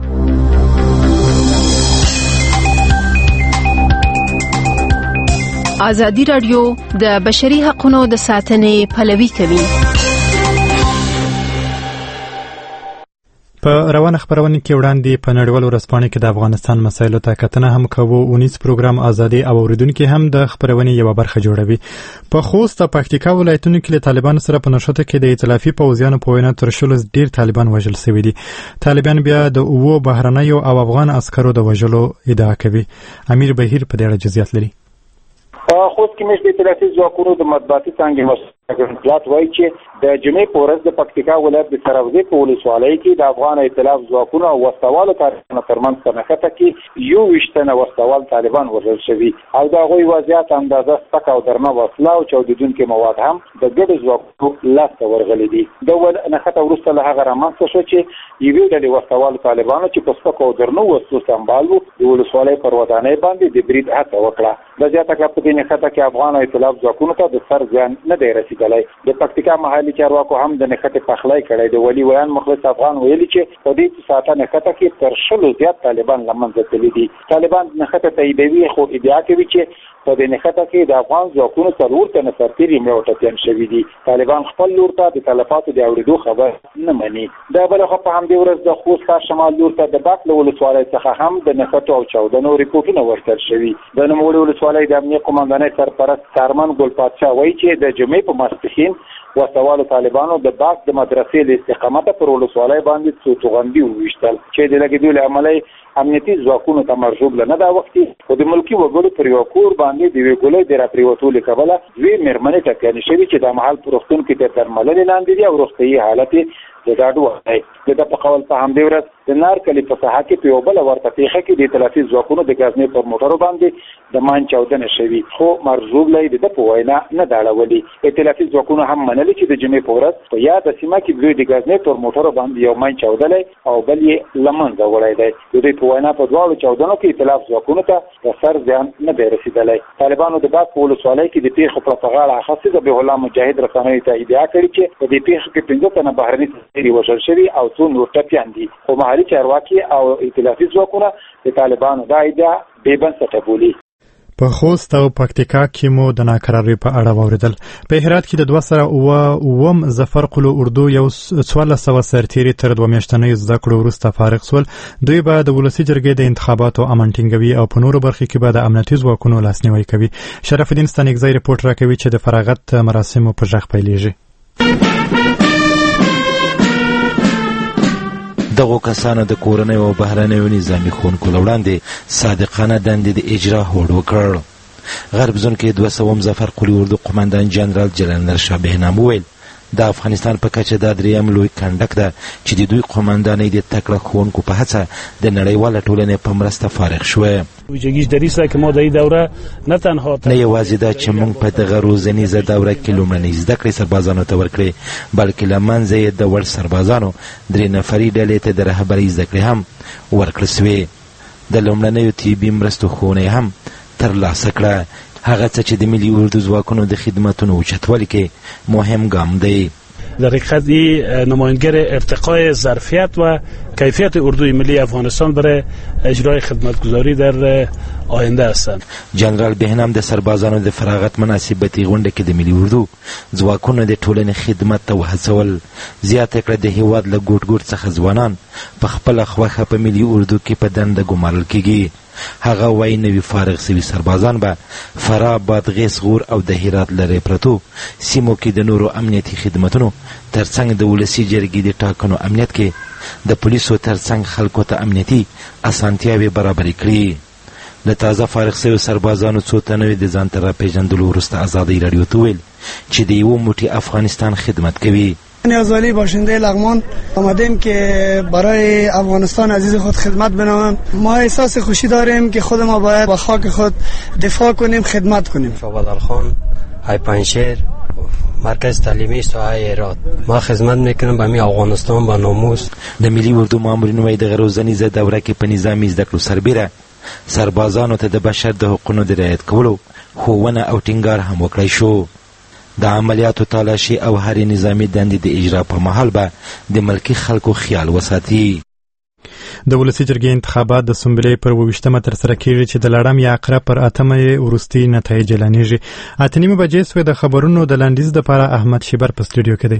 ازادي راډیو د بشري حقوقو د ساتنې پلوي کوي. په روانه خبرونه کې وړاندې په نړیوالو ورځپاڼو کې د افغانستان مسایلو ته کتنه هم کوو. اونیز پروګرام ازادي او اوریدونکو هم د خبرونې یو برخه جوړوي. په خوست او پکتیکا ولایتونو کې له طالبانو سره په نشته کې د ائتلافي پوځیانو په وینا تر شلو ډیر طالبان وژل شوي دي. طالبان بیا د اوو بهرنیو او افغان عسکرو د وژلو ادعا کوي. امیر بهیر په دې اړه جزئیات لري. خوست کې مشر ائتلافي ځواکونو د مطبوعاتي څانګې اطلاعات وایي چې د جمعې په ورځ د پکتیکا ولایت د سروزې په ولسوالۍ کې د افغان ائتلاف ځواکونو او وسوالو طالبانو ترمنځ په نښته کې 21 تنه وسوال طالبان وژل شوي او د هغوی وضعیت اندازه سپکه او درنه وسله او چاودېدونکي مواد هم د ګډو ځواکونو لاسته ورغلي دي. د نښته وروسته له هغه رامنځته شو چې یوې ډلې وسوالو طالبانو چې په سپکو او درنو وسلو سمبال وو د ولسوالۍ پر ودانۍ باندې د برید هڅه وکړه. د زیاته کړه په دې نښته کې افغان ائتلاف ځواکونو ته د سر زیان نه دی رسېدلی. د پکتیکا محلي چارواکو هم د نښتې پخلی کړی. د ولي ویان مخلص افغان ویلي چې په دې ساعته نښته کې تر 100 زیات طالبان له منځه تللي دي. طالبان نښته تاییدوي خو ادعا کوي چې په دې نښته کې د افغان ځواکونو 4 تنه سرتیري مړه او ټپیان شوي دي. طالبان خپل لور ته د تلفاتو د اورېدو خبر نه مني. د بله خوا په همدې ورځ د خوست ښار شمال لور ته د باک له ولسوالۍ څخه هم د نښتو او چاودنو ریپورټونه ورکړل شوي. د نوموړې ولسوالۍ د امنیه قومندانۍ سرپرست کارمن ګل پادشاه وایي چې د جمعې په ماسپښین وسوالو طالبانو د باک د مدرسې له استقامته پر ولسوالۍ باندې څو توغندي وویشتل چې د لګېدو له امله امنیتي ځواکونو ته مرجوب نه دا وختي خو د ملکي وګړو پر یو کور باندې د یوې ګولۍ د راپریوتو له کبله دوی مېرمنې ټپیانې شوي چې د مهال په روغتون کې د درملنې لاندې دي او روغتیایي حالت د ډاډ وړ دی. د په قول په همدې ورځ د نارکلي په ساحه کې په یو بله ورته پیښه کې د ائتلافي ځواکونو د غزني پر موټرو باندې د مان چاودنه شوي خو مرجوب له د په وینا نه دا اړولي. ائتلافي ځواکونو هم منلي چې د جمعې په ورځ په یاد سیمه کې دوی د غزني پر موټرو باندې یو مان چاودلی او بل یې لمنځه وړی دی. د دوی په وینا په دواړو چاودنو کې ائتلاف ځواکونو ته د سر زیان نه دی رسېدلی. طالبانو د باک په ولسوالۍ کې د پیښو پر په غاړه اخیستې د ذبیح الله مجاهد رسنیو ته ادعا کړې چې په دې پیښو کې 15 تنه بهرني سرتیري وژل شوي او څو نور ټپیان دي. خو محلي چارواکي او ائتلافي ځواکونه د طالبانو دا ادعا بې بنسټه بولي. په خوست او پکتیکا کې مو د ناکرارۍ په اړه واوریدل. په هرات کې د 2009 ظفر قلو اردو یو 1400 سرتیري تر 2 میاشتنۍ زده کړو وروسته فارغ شول. دوی به د ولسي جرګې د انتخاباتو امن ټینګوي او په نورو برخو کې به د امنیتي ځواکونو لاسنیوي کوي. شرف الدین ستانکزی رپورټ راکوي چې د فراغت مراسمو په ژغ پیلېږي. دغو کسانو د کورنۍ او بهرنیو نظامي ښوونکو له وړاندې صادقانه دندې د اجرا هوډ وکړ. غرب زون کې 200 ظفر قلي اردو قماندان جنرال جلال شاه بهنام وویل د افغانستان په کچه دا دریم لوی کنډک ده چې د دوی قماندانۍ د تکړه ښوونکو په هڅه د نړیواله ټولنې په مرسته فارغ شوه. نه یوازې دا چې موږ په دغه روزنیزه دوره کې لومړنۍ زده کړې سربازانو ته ورکړې بلکې له منځه یې د وړ سربازانو 3 نفري ډلې ته د رهبرۍ زده کړې هم ورکړل سوې. د لومړنیو طبي مرستو ښوونه هم ترلاسه کړه. هغه څه چې د ملي اردو ځواکونو د خدمتونو اوچتوالي کې مهم ګام دی. در حقیقت نمایانگر ارتقای ظرفیت و کیفیت اردوی ملی افغانستان برای اجرای خدمتگزاری در آینده هستند. جنرال بهنام د سربازانو د فراغت مناسبتي غونډه کې د ملي اردو ځواکونو د ټولنې خدمت ته وهڅول. زیاته کړه د هیواد له ګوټ ګوټ څخه ځوانان په خپله خوښه په ملي اردو کې په دنده ګمارل کېږي. هغه وایي نوي فارغ سوي سربازان به فراه، بادغیس، غور او د هرات لرې پرتو سیمو کې د نورو امنیتي خدمتونو ترڅنګ د ولسي جرګې د ټاکنو امنیت کې د پولیسو ترڅنګ خلکو ته امنیتي اسانتیاوې برابرې کړي. د تازه فارغ سوي سربازانو څو تنوي د ځان ته راپېژندلو وروسته ازادۍ راډیو ته ویل چې د یوه موټي افغانستان خدمت کوي. نیازولی باشنده لغمان آمدیم که برای افغانستان عزیز خود خدمت بنویم. ما احساس خوشی داریم که خود ما باید با خاک خود دفاع کنیم، خدمت کنیم. شعبدال خان، های پنشیر، مرکز تعلیمی ساحه هرات. ما خدمت میکنیم به می افغانستان با ناموس. د ملي اردو مامورین وایي د روزنیزه دوره کې په نظامي زده کړو سربیره سربازانو ته د بشر د حقوقو د رعایت کولو ښوونه او ټینګار هم وکړی شو. د عملیاتو تالاشي او هرې نظامي دندې د اجرا په مهال به د ملکي خلکو خیال وساتي. د ولسي جرګې انتخابات د سنبلې پر 28مه ترسره کیږي چې د لړم یا عقرب پر 8مه یې وروستي نتایج اعلانیږي. 8:30 بجې سوې. د خبرونو د لنډیز دپاره احمد شیبر په سټوډیو کې دی.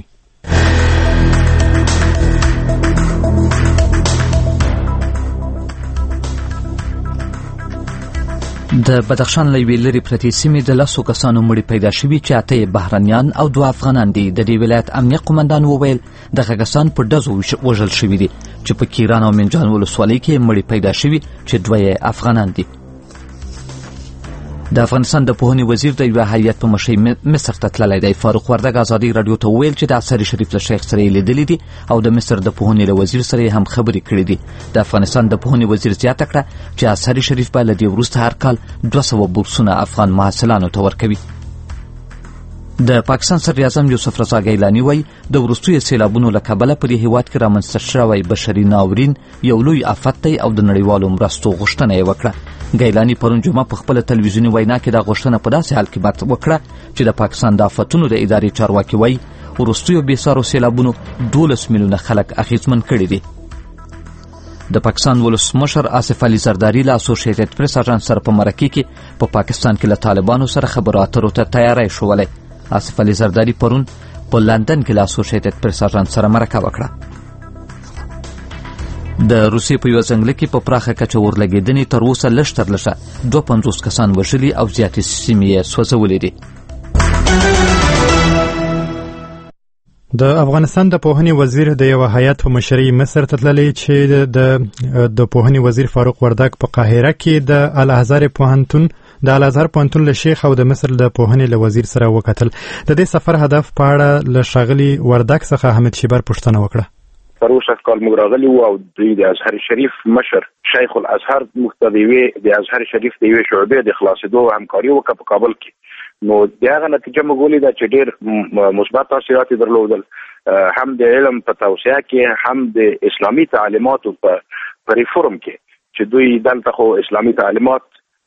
د بدخشان له یوې لرې پرتې سیمې د 10 کسانو مړي پیدا شوي چې 8 بهرنیان او 2 افغانان دي. د دې ولایت امنیه قومندان وویل دغه کسان په ډزو وژل شوي دي چې په کیران او منجان ولسوالۍ کې مړي پیدا شوي چې 2 افغانان دي. د افغانستان د پوهنې وزیر د یوه هیئت په مشرۍ مصر ته تللی دی. فاروق وردګ ازادي راډیو ته وویل چې د افسر شریف له شیخ سره یې لیدلي دي او د مصر د پوهنې له وزیر سره یې هم خبرې کړې دي. د افغانستان د پوهنې وزیر زیاته کړه چې افسر شریف به له دې وروسته هر کال 200 بورسونه افغان محصلانو ته ورکوي. د پاکستان صدر اعظم یوسف رضا ګیلاني وایي د وروستیو سیلابونو له کبله په دې هیواد کې رامنځته شوی بشري ناورین یو لوی افت دی او د نړیوالو مرستو غوښتنه یې وکړه. ګیلاني پرون جمعه په خپله تلویزیوني وینا کې دا غوښتنه په داسې حال کې وکړه چې د پاکستان د آفتونو د ادارې چارواکي وایي وروستیو بېسارو سیلابونو 12 میلیونه خلک اغېزمن کړي دي. د پاکستان ولسمشر آصف علي زرداري له اسوسییټډ پریس اژانس سره په مرکې کې په پاکستان کې له طالبانو سره خبرو اترو ته تیاری ښوولی. آصف علي زرداري پرون په لندن کې له اسوسییټډ پریس اژانس سره مرکه وکړه. د روسیې په یوه ځنګله کې په پراخه کچه اورلګېدنې تر اوسه لږ تر لږه 52 کسان وژلي او زیاتې سیمې یې سوځولې دي. د افغانستان د پوهنې وزیر د یو هیئت په مشرۍ مصر ته تللی چې د پوهنې وزیر فاروق وردګ په قاهره کې د الازهر پوهنتون له شیخ او د مصر د پوهنې له وزیر سره وکتل. د دې سفر هدف په اړه له ښاغلي وردګ څخه حمید شیبر پوښتنه وکړه. پروسه کال موږ راغلي وو او د ازهر شریف مشر شیخ الازهر مختدوی د ازهر شریف د یوې شعبې د خلاصېدو همکاري وکړه په کابل کې. نو دغه نتیجه موږ ولیده چې ډېر مثبت تاثیرات یې درلودل، هم د علم په توسعه کې، هم د اسلامي تعلیماتو په ریفورم کې چې دوی دلته خو اسلامي تعلیمات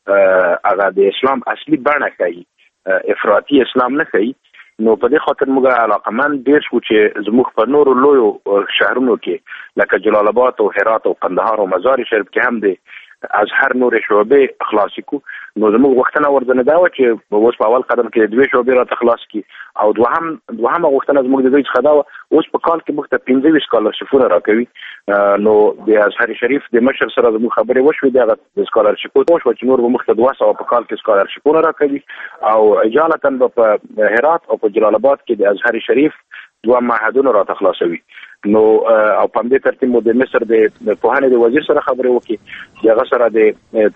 هغه د اسلام اصلي بڼه ښیي، افراطي اسلام نه ښیي. نو په دې خاطر موږ علاقمند ډېر شو چې زموږ په نورو لویو شهرونو کې لکه جلال آباد او هرات او قندهار او مزار شریف کې هم د ازهر نورې شعبې خلاصې کو. نو زموږ غوښتنه ورځنه دا وه چې اوس په اول قدم کې 2 شعبې راته خلاص کړي او دوهمه غوښتنه زموږ د دوی څخه دا وه اوس په کال کې موږ ته 25 سکالرشپونه راکوي. نو د ازهر شریف د مشر سره زموږ خبرې وشوې، دغه د سکالرشپو وشوه چې نور به موږ ته 200 په کال کې سکالرشپونه راکوي او اجالتا به په هرات او په جلال آباد کې د ازهر شریف 2 معهدونه راته خلاصوي. نو او په دې ترتیب مو د مصر د پوهنې د وزیر سره خبرې وکړي، دغه سره د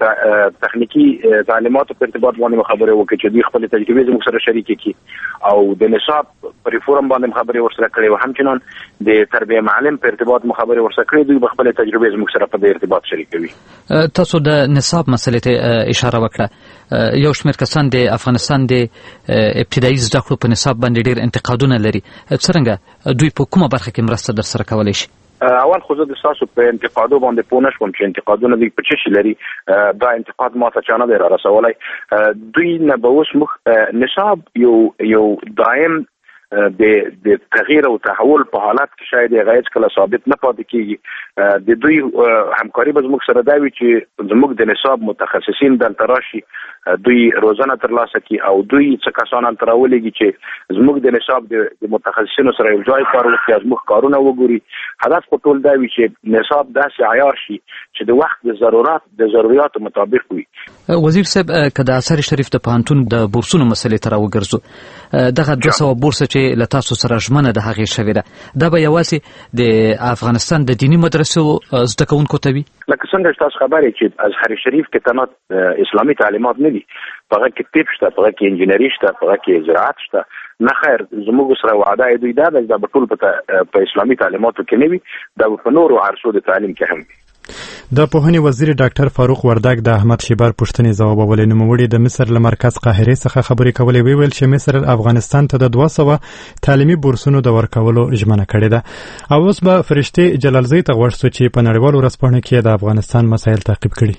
تخنیکی تعلیماتو په ارتباط باندې خبرې وکړي چې دوی خپل تجربې زموږ سره شریک کړي او د نصاب پر ریفورم باندې خبرې ورسره کړي او همچنان د تربیه معلم په ارتباط خبرې ورسره کړي، دوی خپل تجربې زموږ سره په دې ارتباط شریکوي. تاسو د نصاب مسلې ته اشاره وکړه. یو شمېر کسان د افغانستان د ابتدایي زده کړو په نصاب باندې ډېر انتقادونه لري. څرنګه دوی په کومه برخه کې مرسته در سره کولی شي؟ اول خو زه د تاسو په انتقادو باندې پوه نه شوم چې انتقادونه دوی په څه شي لري. دا انتقاد ما ته چا نه دی را رسولی. دوی نه به اوس موږ نصاب یو دایم د تغییر او تحول په حالت کې شاید هغه هیڅکله ثابت نه پاتې کېږي. د دوی همکاري به زموږ سره دا وي چې زموږ د نصاب متخصصین دلته راشي، دوی روزنه ترلاسه کړي او دوی څه کسان هلته راولېږي چې زموږ د نصاب د متخصصینو سره یو ځای کار وکړي، زموږ کارونه وګوري. هدف خو ټول دا وي چې نصاب داسې عیار شي چې د وخت د ضروراتو مطابق وي. وزیر صاحب، که د ازهر شریف د پوهنتون د بورسونو مسلې ته راوګرځو، دغه 200 بورسه چې له تاسو سره ژمنه د هغې شوې ده، دا به یوازې د افغانستان د دیني مدرسو زده کوونکو ته وي؟ لکه څنګه چې تاسو خبر یې چې ازهر شریف کې تنها اسلامي تعلیمات نه دي، په هغه کې طب شته، په هغه کې انجینري شته، په هغه کې زراعت شته. نه خیر، زموږ سره وعده دوی دا ده چې دا به ټول په اسلامي تعلیماتو کې نه وي، دا به په نورو عرصو د تعلیم کې هم وي. د پوهنې وزیر ډاکټر فاروق وردګ د احمد شیبر پوښتنې ځوابولې. نوموړي د مصر له مرکز قاهرې څخه خبرې کولې. ویل چې مصر افغانستان ته د 200 تعلیمي بورسونو د ورکولو ژمنه کړې ده. او اوس به فرشتې جلالزی ته غوښتو چې په نړیوالو ورځپاڼو کې د افغانستان مسایل تعقیب کړي.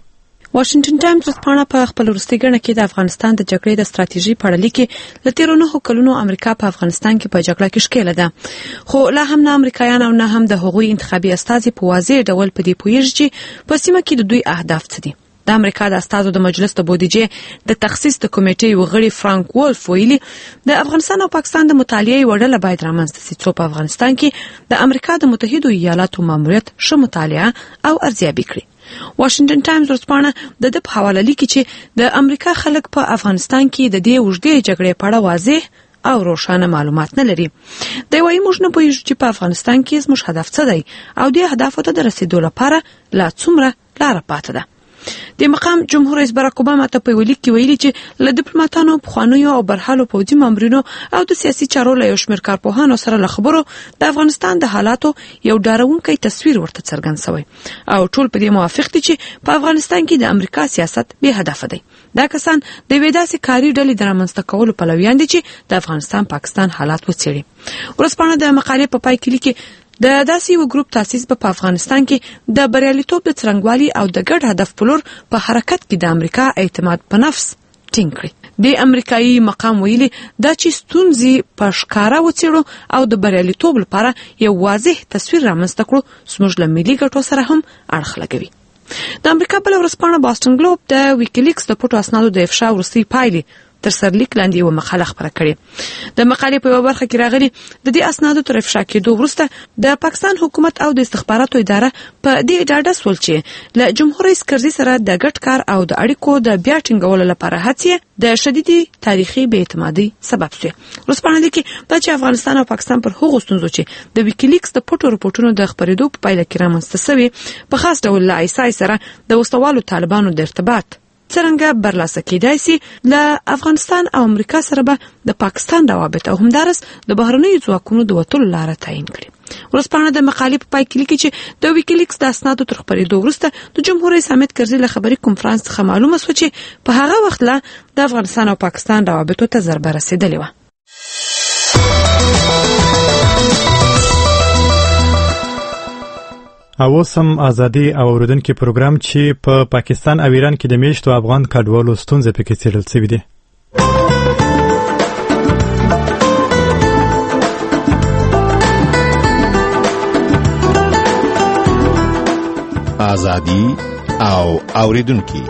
واشنگټن ټایمز ورځپاڼه په خپل وروستي ګڼه کې د افغانستان د جګړې د ستراتیژي په اړه لیکي ل تیرو 9 کلونو امریکا په افغانستان کې په جګړه کې ښکېله ده خو لا هم نه امریکایان او نه هم د هغوی انتخابي استازي په واضح ډول په دې پوهیږي چې په سیمه کې د دوی اهداف څه دي. د امریکا د استازو د مجلس د بودیجې د تخصیص د کمیټې یو غړي فرانک وولف ویلي د افغانستان او پاکستان د مطالعې وړاندې باید رامنځته شي چې په افغانستان کې د امریکا د متحده ایالاتو ماموریت ښه مطالعه او ارزیابي کړي. واشنگټن ټایمز ورځپاڼه د په حواله لیکي چې د امریکا خلک په افغانستان کې د دې اوږدې جګړې په اړه واضح او روښانه معلومات نه لري. دوی وايي موږ نه پوهیږو چې په افغانستان کې زموږ هدف څه دی او دې اهدافو ته د رسیدو لپاره لا څومره لاره پاتې ده. د مقام جمهور رئیس باراک اوباما ته په ویلي کې ویلي چې له ډیپلوماټانو پخوانیو او برحالو پوځي مامورینو او د سیاسي چارو له یو شمېر کارپوهانو سره له خبرو د افغانستان د حالاتو یو ډاروونکی تصویر ورته څرګند شوی او ټول په دې موافق دي چې په افغانستان کې د امریکا سیاست بې هدفه دی. دا کسان د یوې داسې کاري ډلې د رامنځته کولو پلویان دي چې د افغانستان پاکستان حالات وڅېړي. ورځپاڼه د مقالې په پای کې لیکي د داسې یو ګروپ تاسیس په افغانستان کې د بریالیتوب د څرنګوالي او د ګډ هدف په لور په حرکت کې د امریکا اعتماد په نفس ټینګ کړي. د امریکایي مقام ویلي دا چې ستونزې په ښکاره وڅېړو او د بریالیتوب لپاره یو واضح تصویر رامنځته کړو زموږ له ملي ګټو سره هم اړخ لګوي. د امریکا بله ورځپاڼه باستون ګلوب د ویکیلیکس د پټو اسنادو د افشا وروستۍ پایلې تر سرلیک لاندې یو مقاله خپره کړې. د مقالې په یوه برخه کې راغلي د دې اسنادو تر افشا کېدو وروسته د پاکستان حکومت او د استخباراتو اداره په دې ډاډه سول چې له جمهور رئیس کرزي سره د ګډ کار او د اړیکو د بیا ټینګولو لپاره هڅې د شدیدې تاریخي بې اعتمادۍ سبب شوې. ورځپاڼه لیکي دا چې افغانستان او پاکستان پر هغو ستونزو چې د ویکیلیکس د پټو رپورټونو د خپرېدو په پایله کې رامنځته شوې په خاص ډول له آیسای سره د وسلوالو طالبانو د ارتباط څرنګه برلاسه کېدای شي له افغانستان او امریکا سره به د پاکستان روابط او همدارس د بهرنیو ځواکونو د وتلو لاره تعیین کړي. ورځپاڼه د مقالې په پای کې لیکي چې د ویکیلیکس د اسنادو تر خپرېدو وروسته د جمهور رئیس حامد کرزي له خبري کنفرانس څخه معلومه شوه چې په هغه وخت لا د افغانستان او پاکستان روابطو ته ضربه رسېدلې وه. او سم ازادي او اوریدونکو پروګرام چې په پاکستان او ایران کې د میشتو افغان کډوالو ستونزې پکې څېړل شوې دي. ازادي او اوریدونکو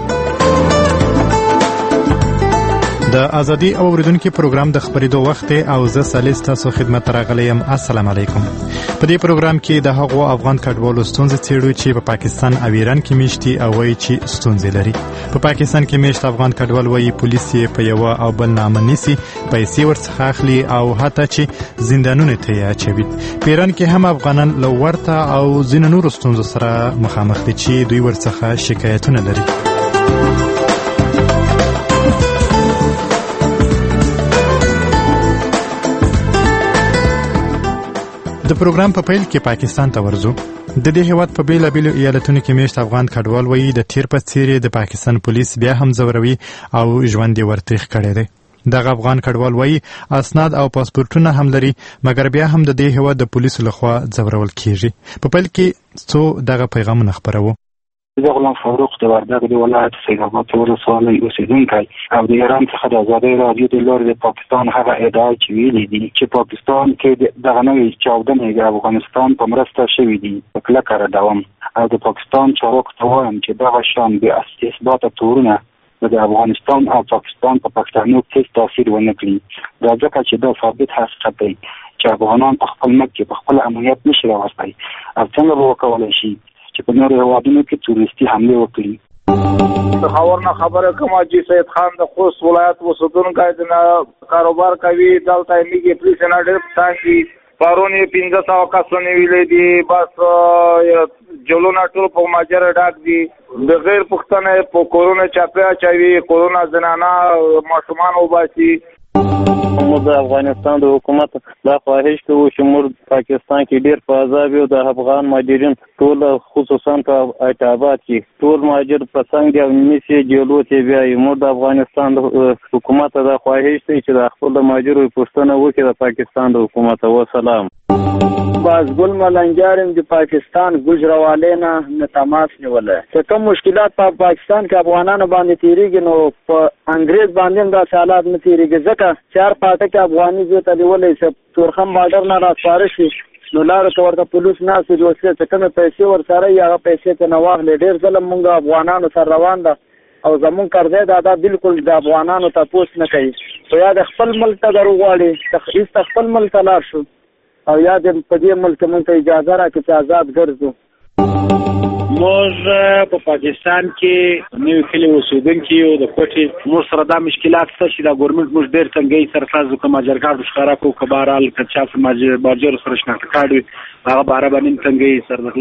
د ازادي او اوریدونکو پروګرام د خبرېدو وخت او زه سالیس تاسو خدمت راغلی یم. السلام علیکم. په دې پروګرام کې د هغو افغان کډوالو ستونزې څېړو چې په پاکستان او ایران کې میشتي او وایي چې ستونزې لري. په پاکستان کې میشت افغان کډوال وایي پولیس یې په یوه او بل نامه نیسي، پیسې ورڅخه اخلي او حتی چې زندانونو ته یې اچوي. په ایران کې هم افغانان له ورته او ځینو نورو ستونزو سره مخامخ دي چې دوی ورڅخه شکایتونه لري. د پروګرام په پیل کې پاکستان ته ورځو. د دې هیواد په بیلابیلو ایالتونو کې میشت افغان کډوال وایي د تیر په څېر د پاکستان پولیس بیا هم زوروي او ژوند یې ورتریخ کړی دی. دغه افغان کډوال وایي اسناد او پاسپورټونه هم لري مګر بیا هم د دې هیواد د پولیسو لخوا زورول کیږي. په پیل کې څو دغه پیغامونه خپروو. زه غلام فاروق د وردګ د ولایت سیدآباد ولسوالۍ اوسېدونکی او د ایران څخه د ازادۍ راډیو د لورې د پاکستان هغه ادعا چې ویلي دي چې پاکستان کې دغه نوې چاودنې د افغانستان په مرسته شوي دي په کلکه ردوم او د پاکستان چارواکو ته وایم چې دغه شان بې اثباته تورونه د افغانستان او پاکستان په پښتنو کې تاثیر ونه کړي. دا ځکه چې دا ثابت حقیقت دی چې افغانان په خپل ملک کې په خپل امنیت نشي راوستی او څنګه به وکولی شي چې په نورو هیوادونو کې تورستي حملې وکړي. د خبر نه خبره کوم چې سید خان د خوست ولایت اوسېدونکی د کاروبار کوي دلته یې میږي پولیس نه ډېر پټانګي پرون یې 1500 کسونه ویلې دي بس جلونه ټول په ماجره ډاک دي د غیر پښتنه په کورونا چاپه چاوي کورونا زنانه ماشومان وباسي. موږ د افغانستان د حکومت دا خواهش کوو چې موږ پاکستان کې ډیر په عذاب یو د افغان مهاجرین ټول خصوصا په اټابات کې ټول مهاجر په څنګه او نیسي جیلو ته بیاي. موږ د افغانستان د حکومت دا خواهش کوي چې د خپل مهاجرو پوښتنه وکړي د پاکستان د حکومت. وسلام. بازګل ملنګارم د پاکستان ګجرواله نه تماس نیولای. چې کوم مشکلات په پاکستان کې افغانانو باندې تیریږي نو په انګريز باندې دا حالات نه تیریږي ځکه چار پاټه کې افغاني جو ته ولې چې تورخم بارډر نه راځي شي نو لار ته ورته پولیس نه سي دوسه چې کومه پیسې ور سره یا پیسې ته نه واخلې. ډېر ظلم مونږ افغانانو سره روان ده او زمون قرضې دا بالکل د افغانانو ته پوس نه کوي. او یا د خپل ملک ته دروغواړي تخصیص خپل ملک ته لاړ شو او یا د په دې ملک مونږ ته اجازه راکړي چې آزاد ګرځو. موږ په پاکستان کې نیو کلی اوسیدونکي یو د کوټي موږ سره دا مشکلات څه چې دا ګورنمنت موږ ډېر څنګه سره تاسو کوم اجرګار ښکارا کو کبارال کچا سماج باجر سره شناخت کاډي هغه بار باندې څنګه سره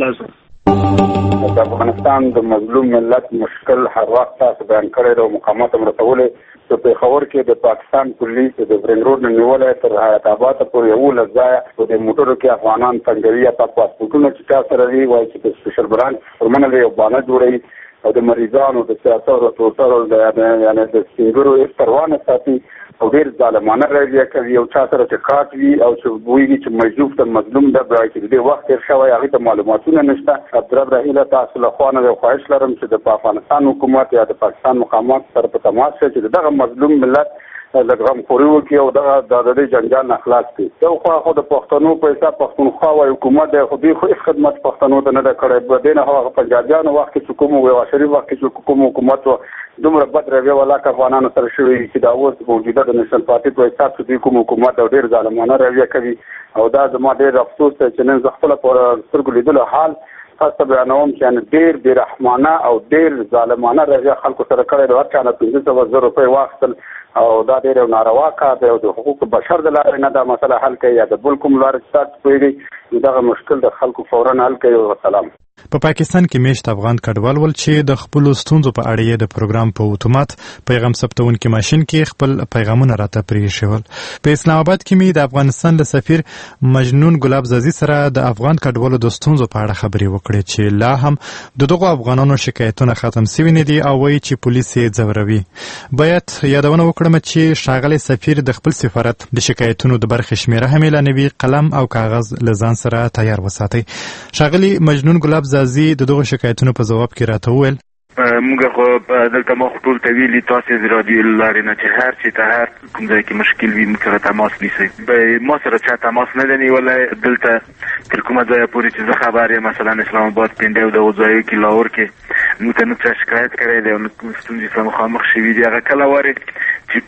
خلاص. د افغانستان د مظلوم ملت مشکل هر وخت تاسو بیان کړی او مقامات مرتولې په پیښور کې د پاکستان پولیس د برین روډ نیولې تر حیات آباد پورې یو لځای او د موټرو کې افغانان څنګه په پاسپورتونو چې تاسو سره وایي چې د سپیشل برانچ ورمنه یو باندې جوړي او د مریضانو د سیاست او توتر د یعنی د سنگرو پروانه ساتي او ډیر ظالمانه راځي کوي او چا سره چې کاټ وی او چې وایي چې مجذوب ته مظلوم د برای د وخت تر شوی هغه ته معلوماتونه نشته. عبدالرب رحیله تاسو له خوانه د خواهش لرم چې د افغانستان حکومت یا د پاکستان مقامات سره په تماس شي چې دغه مظلوم ملت لږم خوري وکي او دغه د جنجال نه خلاص کړي. یو خو د پښتنو په حساب پښتونخوا او حکومت د خودي خو خدمت پښتنو ته نه کړي بدینه هغه پنجابیانو وخت چې کوم او شریف وخت چې کوم حکومت دومره بد رویه ولاکه افغانانو سره شوی چې دا اوس موجوده د نشنل پارټي په حساب چې کوم حکومت او ډیر ظالمانه رویه کوي او دا زما ډیر افسوس دی چې نن خپل پر سترګو لیدل حال تاسو بیانوم چې ډیر رحمانه او ډیر ظالمانه رویه خلکو سره کړی د ورچانه 1500 روپۍ واخیستل او دا ډیر ناروا کار دی او د حقوق بشر د لارې نه دا مسله حل کوي یا د بل کوم لارې تاسو پیږي دغه مشکل د خلکو فورا حل کوي. وسلام. په پاکستان کې میشت افغان کډوال ول چې د خپل ستونزو په اړه د پروګرام په اتومات پیغام ثبتونکو ماشين کې خپل پیغامونه راته پرې شول. په اسلام آباد کې می د افغانستان له سفیر مجنون ګلاب زازي سره د افغان کډوالو د ستونزو په اړه خبرې وکړې چې لا هم دغه افغانانو شکایتونه ختم شوي نه دي او وایي چې پولیس یې ځوروي. باید یادونه وکړم چې شاغلي سفیر د خپل سفارت د شکایتونو د برخې شمیره هم اعلانوي. قلم او کاغذ لزان سره تیار وساتئ. شاغلي مجنون ګلاب زازي د دغه شکایتونو په جواب کې راته وویل موږ خو دلته مخ ټول ته ویلي تاسو د رادیو لارې نه چې هر چې ته هر کوم ځای کې مشکل وي موږ سره تماس نیسئ. ما سره چا تماس نه دی نیولی دلته تر کومه ځایه پورې چې زه خبر یم مثلا اسلام آباد پنډۍ او دغو ځایو کې لاهور کې موږ ته نه چا شکایت کړی دی او نه کوم ستونزې سره مخامخ شوي دي. هغه کله وارې چې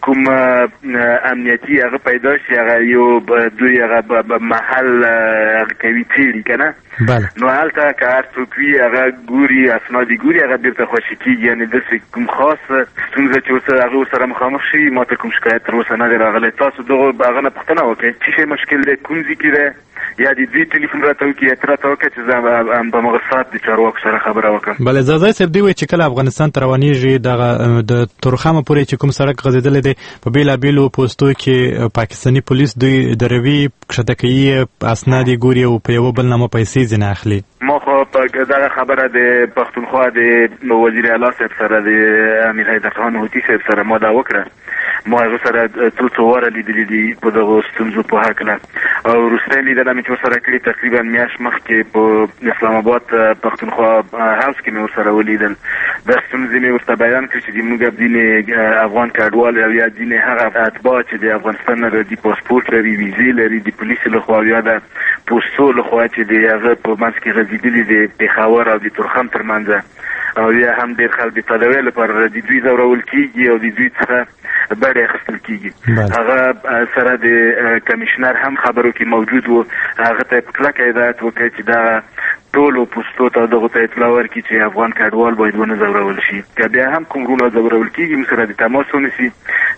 کوم امنیتي هغه پیدا شي هغه یو دوی هغه محل هغه کوي څېړي که نه نو هلته که هر څوک وي هغه ګوري اسناد یې ګوري هغه بېرته خوشي کېږي. یعنې داسې کوم خاص ستونزه چې اوس هغه ورسره مخامخ شوي ما ته کوم شکایت تر اوسه نه دی راغلی. تاسو دغه هغه نه پوښتنه وکړئ چې شی مشکل دی کوم ځای کې دی یا د دوی ټلیفون راته وکړي یا ته راته وکړه چې زه په همغه ساعت د چارواکو سره خبره وکړم. بله زازی صاحب دوی وایي چې کله افغانستان ته روانېږي دغه د تورخمه پورې چې کوم سړک غځېدلی دی په بېلابېلو پوستو کې پاکستاني پولیس دوی دروي کښته کوي اسناد یې ګوري او په یوه بل نامه پیسې ځینې اخلي. ما خو دغه خبره د پښتونخوا د وزیر اعلی صاحب سره د امیر حیدر خان هوتي صاحب سره ما دا وکړه. ما هغه سره څو واره لیدلي دي په دغو ستونزو په هکله او وروستی لیدنه مې چې ورسره کړي تقریبا میاشت مخکې په اسلام آباد پښتونخوا هاوس کې مې ورسره ولیدل. دا ستونزې مې ورته بیان کړي چې زموږ ځینې افغان کډوال او یا ځینې هغه اتباع چې د افغانستان نه د پاسپورټ لري ویزې لري د پولیسو لخوا یا د پوستو لخوا چې د هغه په منځ کې غځېدلي د پېښور او د تورخم تر منځه او یا هم ډېر خلک د تداوی لپاره د دوی ځورول کېږي او د دوی څخه بډې اخیستل کېږي. هغه سره د کمیشنر هم خبرو کې موجود و. هغه ته یې په کلکه هدایت وکړی چې دغه ټولو پوستو ته دغو ته اطلاع ورکړي چې افغان کډوال باید ونه ځورول شي. که بیا هم کوم وروڼه ځورول کېږي موږ سره د تماس ونیسي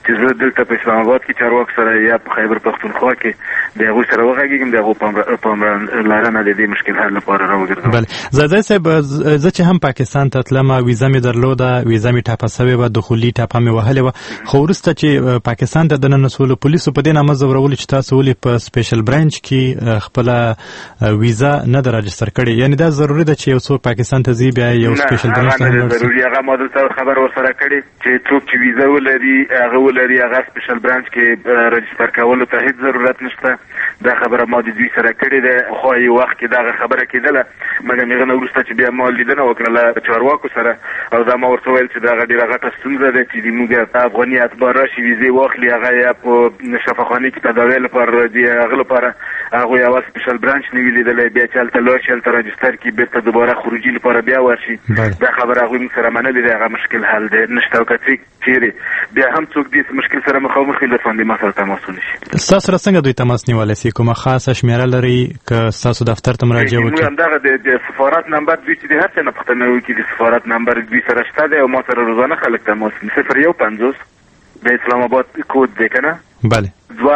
چې زه دلته په اسلام آباد کې چارواکو سره یا په خیبر پښتونخوا کې د هغوی سره وغږېږم، د هغو پاملرنه د دې مشکل حل لپاره راوګرځوم. بله زاده صاحب، زه چې هم پاکستان ته تلم ویزه مې درلوده، ویزه مې ټاپه سوې وه، دخولي ټاپه مې وهلې وه، خو وروسته چې پاکستان ته دننه پولیسو په دې نامه ځورولي چې تاسو ولې په سپیشل برانچ کې خپله ویزه نه ده راجستر کړې. یعنې دا ضروري ده چې یو څوک پاکستان ته ځي بیا یو سپیشل برانچ ته نه ضروري. هغه ما دلته خبر ورسره کړې چې څوک چې ویزه ولري هغه سپیشل برانچ کې راجستر کولو ته هیڅ ضرورت نشته. دا خبره ما د دوی سره کړې ده، خو یو وخت کې دغه خبره کېدله، مګر هغه نه وروسته چې بیا ما لیدنه وکړله چارواکو سره او دا ما ورته ویل چې دغه ډېره غټه ستونزه ده چې زموږ افغاني اتباع راشي ویزې واخلي، هغه یا په شفاخانې کې تداوی لپاره دي، هغه لپاره هغوی یوه سپیشل برانچ نه وي لیدلی، بیا چې هلته لاړ شي هلته راجستر کړي بېرته دوباره خروجي لپاره بیا ورشي. دا خبره هغوی موږ سره منلې ده، هغه مشکل حل دی نشته. او که چیرې بیا هم څوک دې مشکل سره مخامخ وي لطفا د ما سره تماس ونیسي. ستاسو سره څنګه دوی تماس نیولی سي؟ کومه خاصه شمېره لري که ستاسو دفتر ته مراجعه وکړي؟ موږ همدغه د سفارت نمبر دوی چې د هر څه نه پوښتنه وکړي د سفارت نمبر دوی سره شته دی او ما سره روزانه خلک تماس نیسي. 015 د اسلام آباد کود دی که نه؟ بله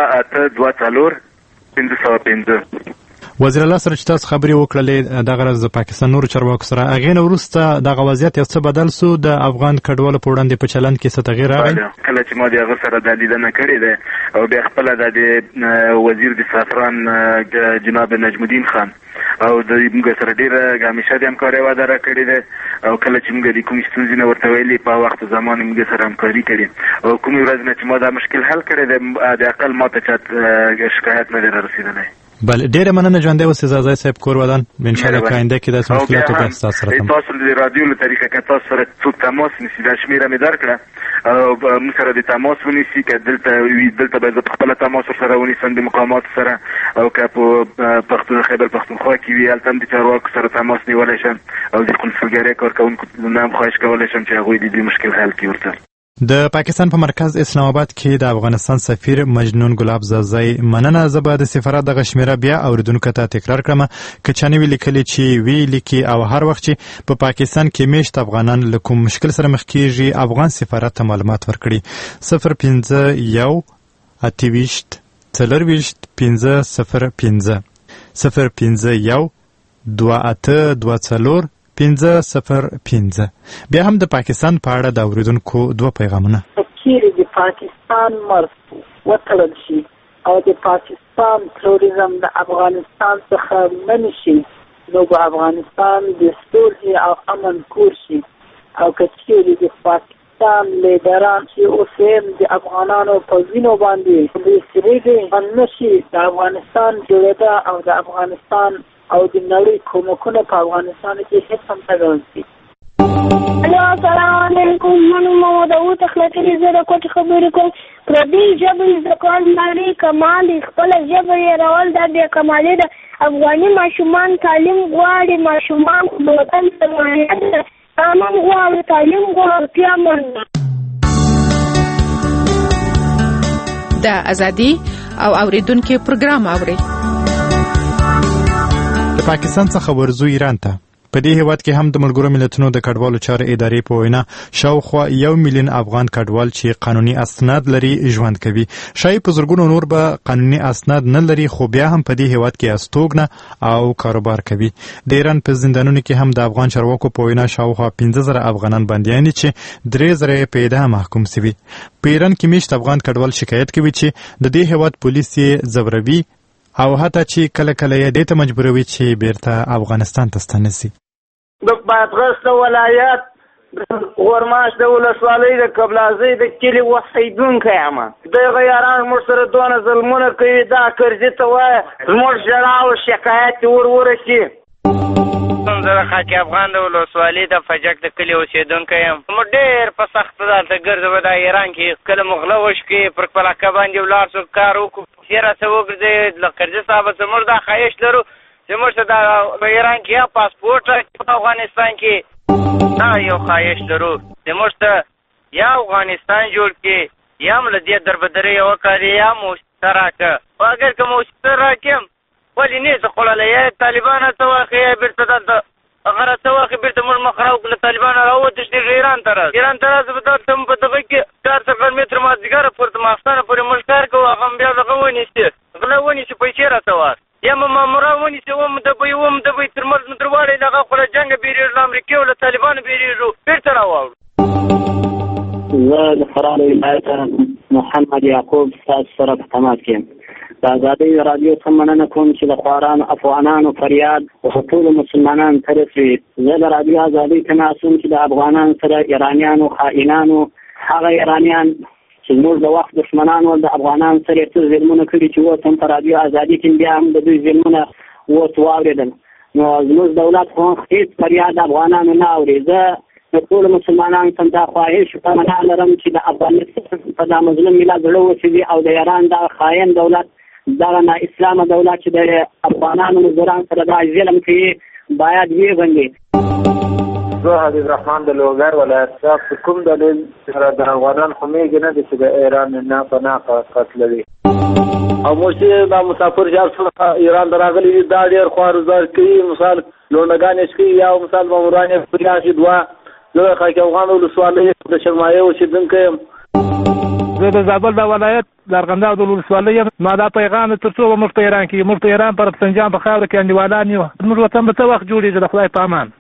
2824 505. وزیر الله سره چې تاسو خبرې وکړلې دغه ورځ د پاکستان نورو چارواکو سره، هغې نه وروسته دغه وضعیت یو څه بدل سو؟ د افغان کډوالو په وړاندې په چلند کې څه تغییر راغی؟ کله چې ما د هغه سره دا لیدنه کړې ده او بیا خپله د وزیر د سفران جناب نجم الدین خان او د موږ سره ډېره همیشه د همکارۍ وعده راکړې ده او کله چې موږ د کومې ستونزې نه ورته ویلې په وخت زمان موږ سره همکاري کړې او کومې ورځ نه چې ما دا مشکل حل کړی دی د اقل ما ته چا شکایت نه دی رارسېدلی. بله ډېره مننه ژوندی اوسې زازی صاحب، کور ودان. انشاءالله که آینده کې داسې مشکلات وکړي ستاسو سره تاسو د رادیو له طریقه که تاسو سره څوک تماس نیسي دا شمېره مې درکړه او موږ سره د تماس ونیسي، که دلته به زه په خپله تماس ورسره ونیسم د مقاماتو سره او که په خیبر پښتونخوا کې وي هلته هم د چارواکو سره تماس نیولی شم او د قونسلګرۍ کارکوونکو نه هم خواهش کولی شم چې هغوی د دې مشکل حل کړي ورته. د پاکستان په مرکز اسلام آباد کې د افغانستان سفیر مجنون ګلاب زازی مننه. زه به د سفارت دغه شمېره بیا اوریدونکو ته تکرار کړم که چا نه وي لیکلي چې وی لیکي او هر وخت چې په پاکستان کې میشت افغانان له کوم مشکل سره مخ کېږي افغان سفارت ته معلومات ورکړي. 051 28 40 505 051 28 505. بیا هم د پاکستان په اړه د اوریدونکو دوه پیغامونه. چیرې د پاکستان مرز وتړل شي او د پاکستان تروریزم د افغانستان څخه منع شي نو به افغانستان د صلح او امن کور شي او که چیرې د پاکستان لیډران چې اوس هم د افغانانو په وینو باندې بېسرېږي نه شي د افغانستان جوړېده او د افغانستان او د نړۍ کومکونه په افغانستان کې هیڅ هم تګول شي. الو السلام علیکم، من مودود اخلاقی زره کوټ خبرې کوم. پردي ژبې زده کول نړۍ کمال دی، خپله ژبه یې رول دا بې کمالي ده. افغاني ماشومان تعلیم غواړي، ماشومان د وطن سرمایه ده. امن غواړي، تعلیم غواړي، پیامن د ازادي او اوریدونکو پروګرام اوري. د پاکستان څخه ورزو ایران ته. په دې هیواد کې هم د ملګرو ملتونو د کډوالو چارو ادارې په وینا شاوخوا 1 میلیون افغان کډوال چې قانوني اسناد لري ژوند کوي. شاید په زرګونو نور به قانوني اسناد نه لري خو بیا هم په دې هیواد کې استوګنه او کاروبار کوي. د ایران په زندانونو کې هم د افغان چارواکو په وینا شاوخوا 15000 افغانان بندیان چې 3000 په اعدام محکوم شوي. په ایران کې میشت افغان کډوال شکایت کوي چې د دې هیواد پولیس یې ځوروي او حتی چې کله کله یې دې ته مجبوروي چې بیرته افغانستان ته ستانه شي. د بادغیس د ولایت غورماش د ولسوالۍ د قبلازۍ د کلي اوسېدونکی یم. دغه یاران موږ سره دونه ظلمونه کوي، دا کرزي ته وایه زموږ ژړا او شکایت ور ورسي. زه د خاک افغان د ولسوالۍ د فجک د کلي اوسېدونکی یم. موږ ډېر په سخته دلته ګرځو د ایران کې کله مو غله وشکې پر پلاکه باندې ولاړ شو کار وکړو چېرې څه وګرځې له کرزي صاحبه زموږ دا خواهش لرو چې موږ ته د ایران کې یا پاسپورټ راکړي په افغانستان کې دا یو خواهش لرو چې موږ ته یا افغانستان جوړ کړي یا هم له دې دربدرۍ وکړي یا موسسه راکړه. اگر که موسسه راکړم ولې نه څه خوړلی یا طالبان څه واخلي یا بېرته دلته هغه څه واخلي بېرته موږ مخ راوکړو له طالبانو راوتښتېږو ایران ته راځو. ایران ته راځو په دلته په دغه کې 4 متر ما مازدیګره پورته ماخستانه پورې موږ کار کوو، هغه بیا دغه ونیسي، غله ونیسي، پیسې راته واخلي، یا ماموران ونیسي، ومدبوي تر مرز مو در واړوي، له هغه خو له جنګه بیرېږو، له امریکې او له طالبانو بیرېږو، بېرته راواړو. زه د فراه ولایت محمد یعقوب ستاسو سره په تماس کې یم. د ازادۍ راډیو څخه مننه کوم چې د خوارانو افغانانو فریاد د ټولو مسلمانانو ته رسوي. زه د راډیو ازادۍ ته ناسوم چې د افغانانو سره ایرانیانو خائنانو هغه ایرانیان چې زموږ د وخت دښمنانو د افغانانو سره څه ظلمونه کړي چې اوس هم په راډیو ازادۍ کې بیا هم د دوی ظلمونه اوس واورېدل، نو زموږ دولت خو هېڅ فریاد د افغانانو نه اوري. زه د ټولو مسلمانانو څخه دا خواهش او تمنا لرم چې د افغانستان په دا مظلوم ملت زړه وسوي او د ایران د خاین دولت دغه نا اسلامه دولت چې د افغانانو مزدوران سره دا ظلم کوي باید ویغندي. زه حبیب الرحمن د لوګر ولایت څخه کوم دلیل سره د افغانان خو میږي نه چې د ایران نه پناه قتلوي او موږ دا مسافر جار ایران دراغلي دا ډېر خوارزار کوي، مثال لوندګان شي یا مثال ماموران فریاشي دوا زه خاک افغان ولسوالۍ د شرمایه اوسیدونکی یم. زه د زابل د ولایت د ارغنداب د ولسوالۍ یم. نو دا پیغام تر څو موږ په ایران کې موږ په ایران پر سنجان په خاوره کې انډیوالان یو، موږ وطن به څه وخت جوړېږي د خدای په امان.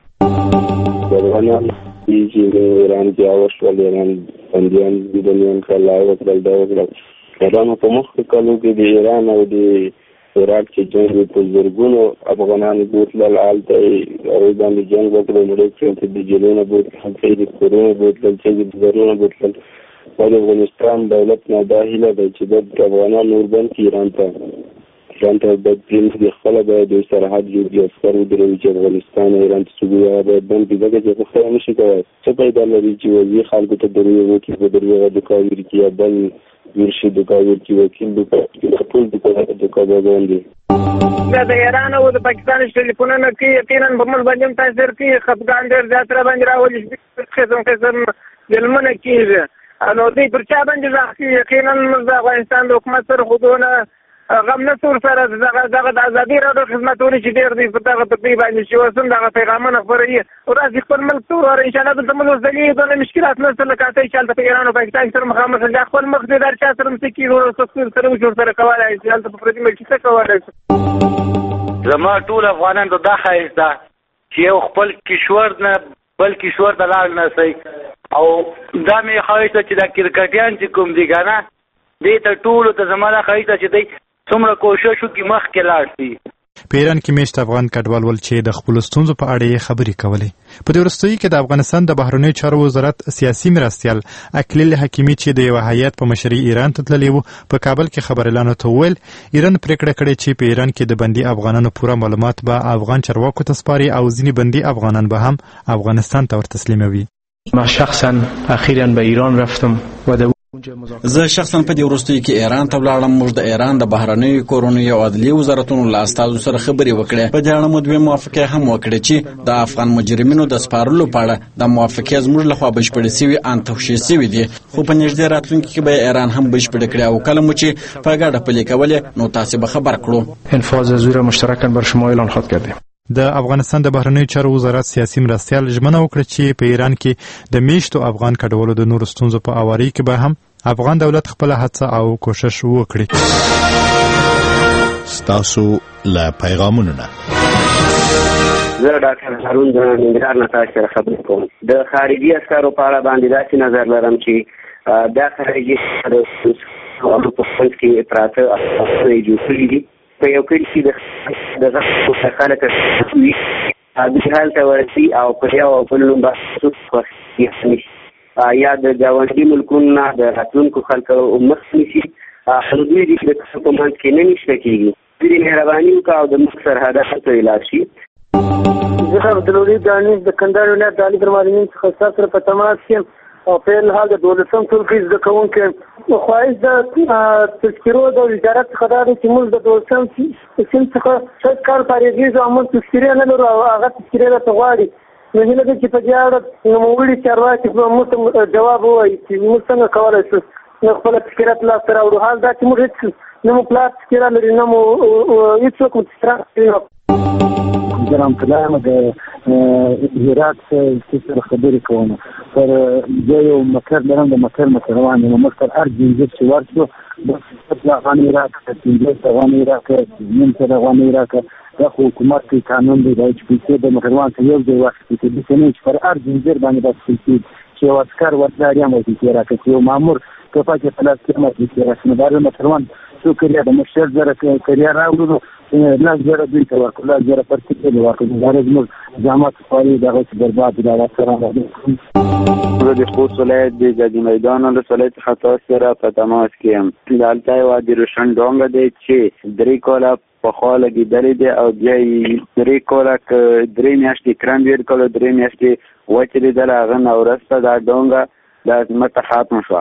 افغانان چې د ایران کې اوسول ایران بندیان دي کله وکړل دا وکړل ایران په مخ کالو کې د ایران او د عراق چې جنگ په زرګونو افغانان بوتلل آلته او باندې جنگ وکړل، نو چې د جلونه بوتلل چې د کورونو بوتلل چې د زرونو بوتلل. د افغانستان دولت نه دا هیله ده چې د افغانان نوربند کې ایران ته د پرینس د خپل د سرحد جوړ کې اصفر ودروي چې افغانستان ایران ته سګویا د بند دغه چې خو نشي کوي څه پیدا لري چې وزیر خلکو ته دروي کې په دروي د کاویر کې بل ورشي د کاویر کې وکیل د ټول د کاویر دی. د ایران او د پاکستان ټلیفونونه کې یقینا په موږ باندې تاثیر کوي، خپګان ډېر زیات را باندې راولي، قسم ظلمونه کېږي نو دوی پر چا باندې راځي. یقینا موږ د افغانستان د حکومت سره خودونه غم نه سور سره دغه د ازادۍ راډیو خدمتونه چې ډېر دي په دغه تطبیق باندې چې اوس هم دغه پیغامونه خپروي او راځي خپل ملک ته وروره. انشاءالله دلته موږ اوسدلي دونه مشکلات نشته لکه هلته چې هلته په ایران او پاکستان سره مخامخ دي. خپل مخ دې هر چا سره څه کېږي ورسره سره وشي ورسره کولی شي، هلته په پردي ملک څه کولی شي. زما ټول افغانان ته دا ښایست ده چې یو خپل کشور نه بل کشور ته لاړ نه شي، او دا مې ښایست ده چې دا کرکټیان چې کوم دي که نه دې ته ټولو ته زما دا ښایست ده چې دی څومره کوشش وکړي مخکې لاړ شي. په ایران کې میشت افغان کډوال ول چې د خپل ستونزو په اړه یې خبرې کولې. په دې وروستیو کې د افغانستان د بهرنیو چارو وزارت سیاسي مرستیال اکلیل حکیمي چې د یو هیئت په مشرۍ ایران ته تللی و په کابل کې خبريالانو ته وویل ایران پریکړه کړې چې په ایران کې د بندي افغانانو پوره معلومات به افغان چارواکو ته سپاري او ځینې بندي افغانان به هم افغانستان ته ورتسلیموي. ما شخصا اخیرا به ایران رفتم و زه شخصا په دې وروستیو کې ایران ته ولاړم. موږ د ایران د بهرنیو کورنیو او عدلي وزارتونو له استازو سره خبرې وکړې. په دې اړه مو دوی موافقه هم وکړه چې د افغان مجرمینو د سپارلو په اړه د موافقې زموږ لخوا بشپړې سوي ان توشیح سوي دي، خو په نږدې راتلونکي کې به ایران هم بشپړې کړي او کله مو چې په ګډه پلي کولې نو تاسو به خبر کړو. انفاذ زور مشترکاً بر شما اعلان خواهد کردیم. د افغانستان د بهرنیو چارو وزارت سیاسي مرستیال ژمنه وکړه چې په ایران کې د میشتو افغان کډوالو د نورو ستونزو په اواري کې به هم افغان دولت خپل هڅه او کوشش وکړي. ستاسو له پیغامونو نه زه ډاکټر هارون د ننګرهار نه تاسو سره خبرې کوم. د خارجي اسکارو په اړه باندې داسې نظر لرم چې دا خارجي اسکارو په خپل کې پراته افغانۍ جوړ کړي دي په یو کې چې د غږ خلک وي د حالت ورسي او په یو بل باندې یا د ګاونډي ملکونو د راتلونکو خلکو مخ نیسي دوی د په منځ کې نه نشته کېږي. دوی مهرباني وکړه او د ملک سرحداتو ته ولاړ شي. زه عبدالولي دانش د کندهار ولایت د علي درمالین څخه ستاسو سره په تماس یم او په الحال د 12م ټولګي زده کوونکی خواهش د تذکرو د وزارت څخه دا دی چې موږ د 12م صنف څخه شاید کال فارغېږو او موږ تذکرې نه لرو او هغه تذکرې راته غواړي. نو هیله ده چې په دې اړه نوموړي چارواکي موږ ته جواب ووایي چې موږ څنګه کولی شو نو خپله تذکره لاسته راوړو. حال دا چې موږ هېڅ نه مو پلار تذکره لري نه مو هېڅوک مو تذکره کوي. رحمت الله یم د هرات سره خبرې کوم پر یو مکر لرم د مکر روان یم مکر ارجن چې ورسو بس افغان عراق د افغان عراق نیم سره افغان عراق د حکومت قانون دی چې په د مکروان ته یو ځای وخت کې د سنې پر ارجن باندې بس چې واسکار ورته مو کې راکې یو مامور کفا چې پلاس کې مو کې راځي مدار مکروان څو کړیا د مشر زره کړیا راوړو لا زره دوی ته ورکړه لا زره پر کې ورکړه دا زموږ جامعات خالي دغه برباد دا سره د خوست ولایت د جدي میدان له ولایت خاصه سره په تماس کې هم دلته وادي روشن ډونګ دی چې درې کوله په خاله کې درې دی او بیا درې کوله درې میاشتې کرم ویر کوله درې میاشتې وچري دل هغه نورسته دا ډونګ د ازمت ختم شو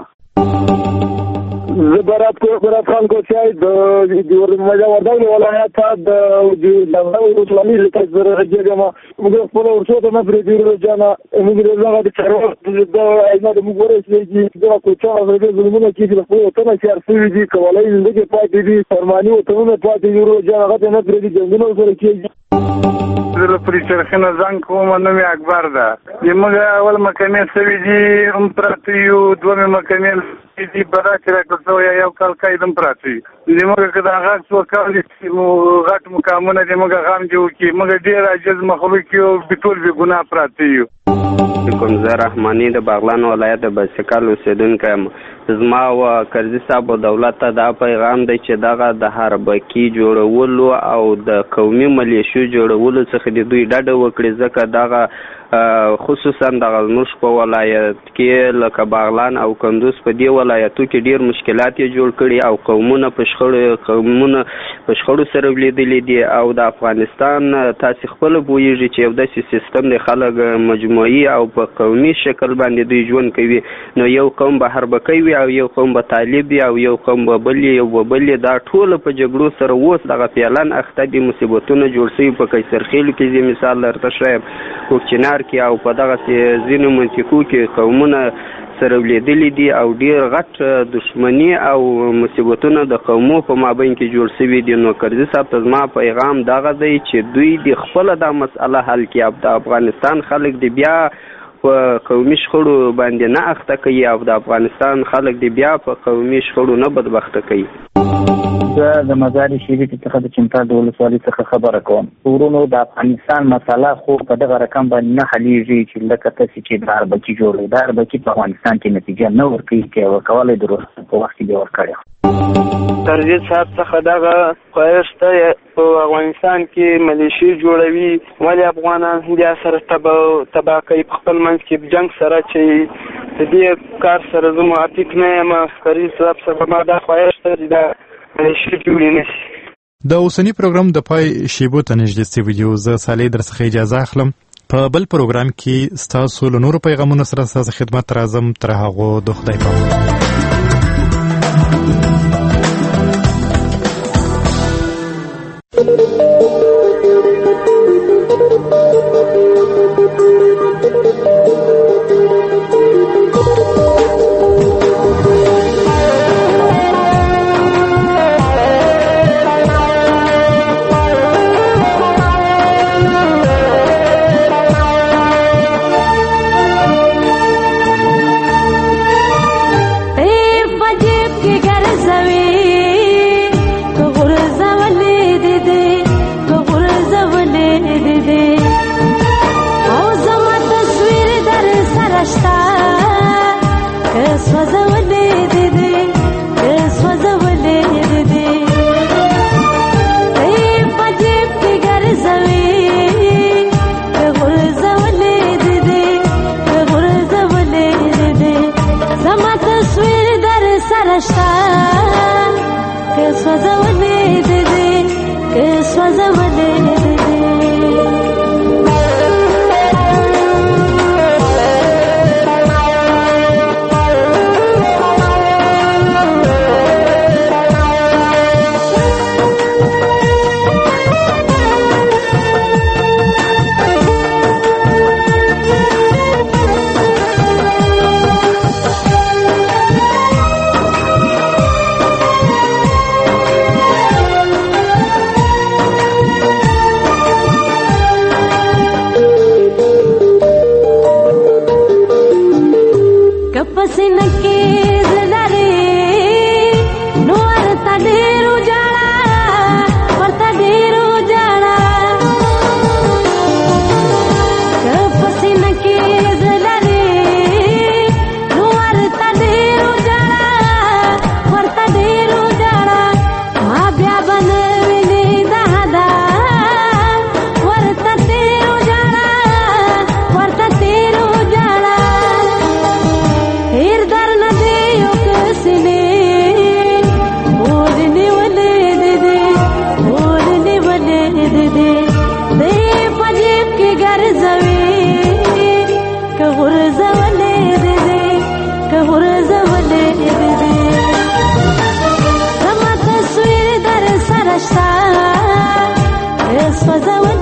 زبرات خان کوچای د مجا وردان ولایت د اسلامي لیکل سره راځي موږ خپل ورڅو ته نه پریږدو جنا موږ دغه د چارو د اینا د موږ ورسې چې دا کوچا د زمونه کې د خپل ته نه چارسوي دي کولای زندګي پاتې دي فرمانی او ته نه پاتې دي جنا هغه نه پریږدي جنګونه سره کېږي زه پرې چرخنه ځان کوم نومي اکبر ده موږ اول مکمل سوي دي هم پراته یو دوه مکمل دي بدا چې راکړو یو کال کايدم پراته موږ کدا غاښ وکړل چې غټ مقامونه دي موږ غام جو کې موږ ډیر عجز مخلوق یو بتول به ګناه پراته یو کوم زه رحماني د باغلان ولایت د بسکل اوسیدونکی یم زما او کرزي صاحب دولت ته دا پیغام دی چې دغه د حربکي جوړولو او د قومي ملیشو جوړولو څخه د دوی ډډه وکړي ځکه دغه خصوصا د غزنوش په ولایت کې لکه باغلان او کندوز په دې ولایتو کې ډیر مشکلات یې جوړ کړي او قومونه په شخړو سره ولیدلي دي او د افغانستان تاسو خپل بویږي چې یو داسې سیستم دی خلک مجموعي او په قومي شکل باندې دوی ژوند کوي نو یو قوم به حربکی وي او یو قوم به طالب وي او یو قوم به بل دا ټول په جګړو سره اوس دغه فعلا اخته دي مصیبتونه جوړ شوي په قیصرخیل کې زه مثال درته ښیم کوکچنار کې او په دغه ځینو منطقو کې قومونه سره ولیدلي دي او ډیر غټ دښمني او مصیبتونه د قومو په مابین کې جوړ شوي دي نو کرزي صاحب ته زما پیغام دغه دی چې دوی د خپله دا مسئله حل کړي د افغانستان خلک دی بیا په قومي شخړو باندې نه اخته کوي او د افغانستان خلک دی بیا په قومي شخړو نه بدبخته کوي زه د مزار شریف څخه د چمتال د ولسوالۍ څخه خبره کوم ورونو د افغانستان مسله خو په دغه رقم باندې نه حلیږي چې لکه تاسو چې د اربکي جوړوي د اربکي په افغانستان کې نتیجه نه ورکوي چې ورکولی د روس په وخت کې به ورکړی کرزي صاحب څخه دغه خواهش ته په افغانستان کې ملیشي جوړوي ولې افغانان بیا سره تباه کوي په خپل منځ کې جنګ سره چې د دې کار سره زه موافق نه یم کرزي صاحب څخه ما دا خواهش ته د اوسنی پروګرام د پای شیبو ته نږدې شوی دی زه صالح درڅخه اجازه اخلم په بل پروګرام کې ستاسو له نورو پیغامونو سره ستاسو خدمت راځم تر هغو د خدای په امان غرزولې دې که غرزولې دې زما تصویر در سره شته سوځولې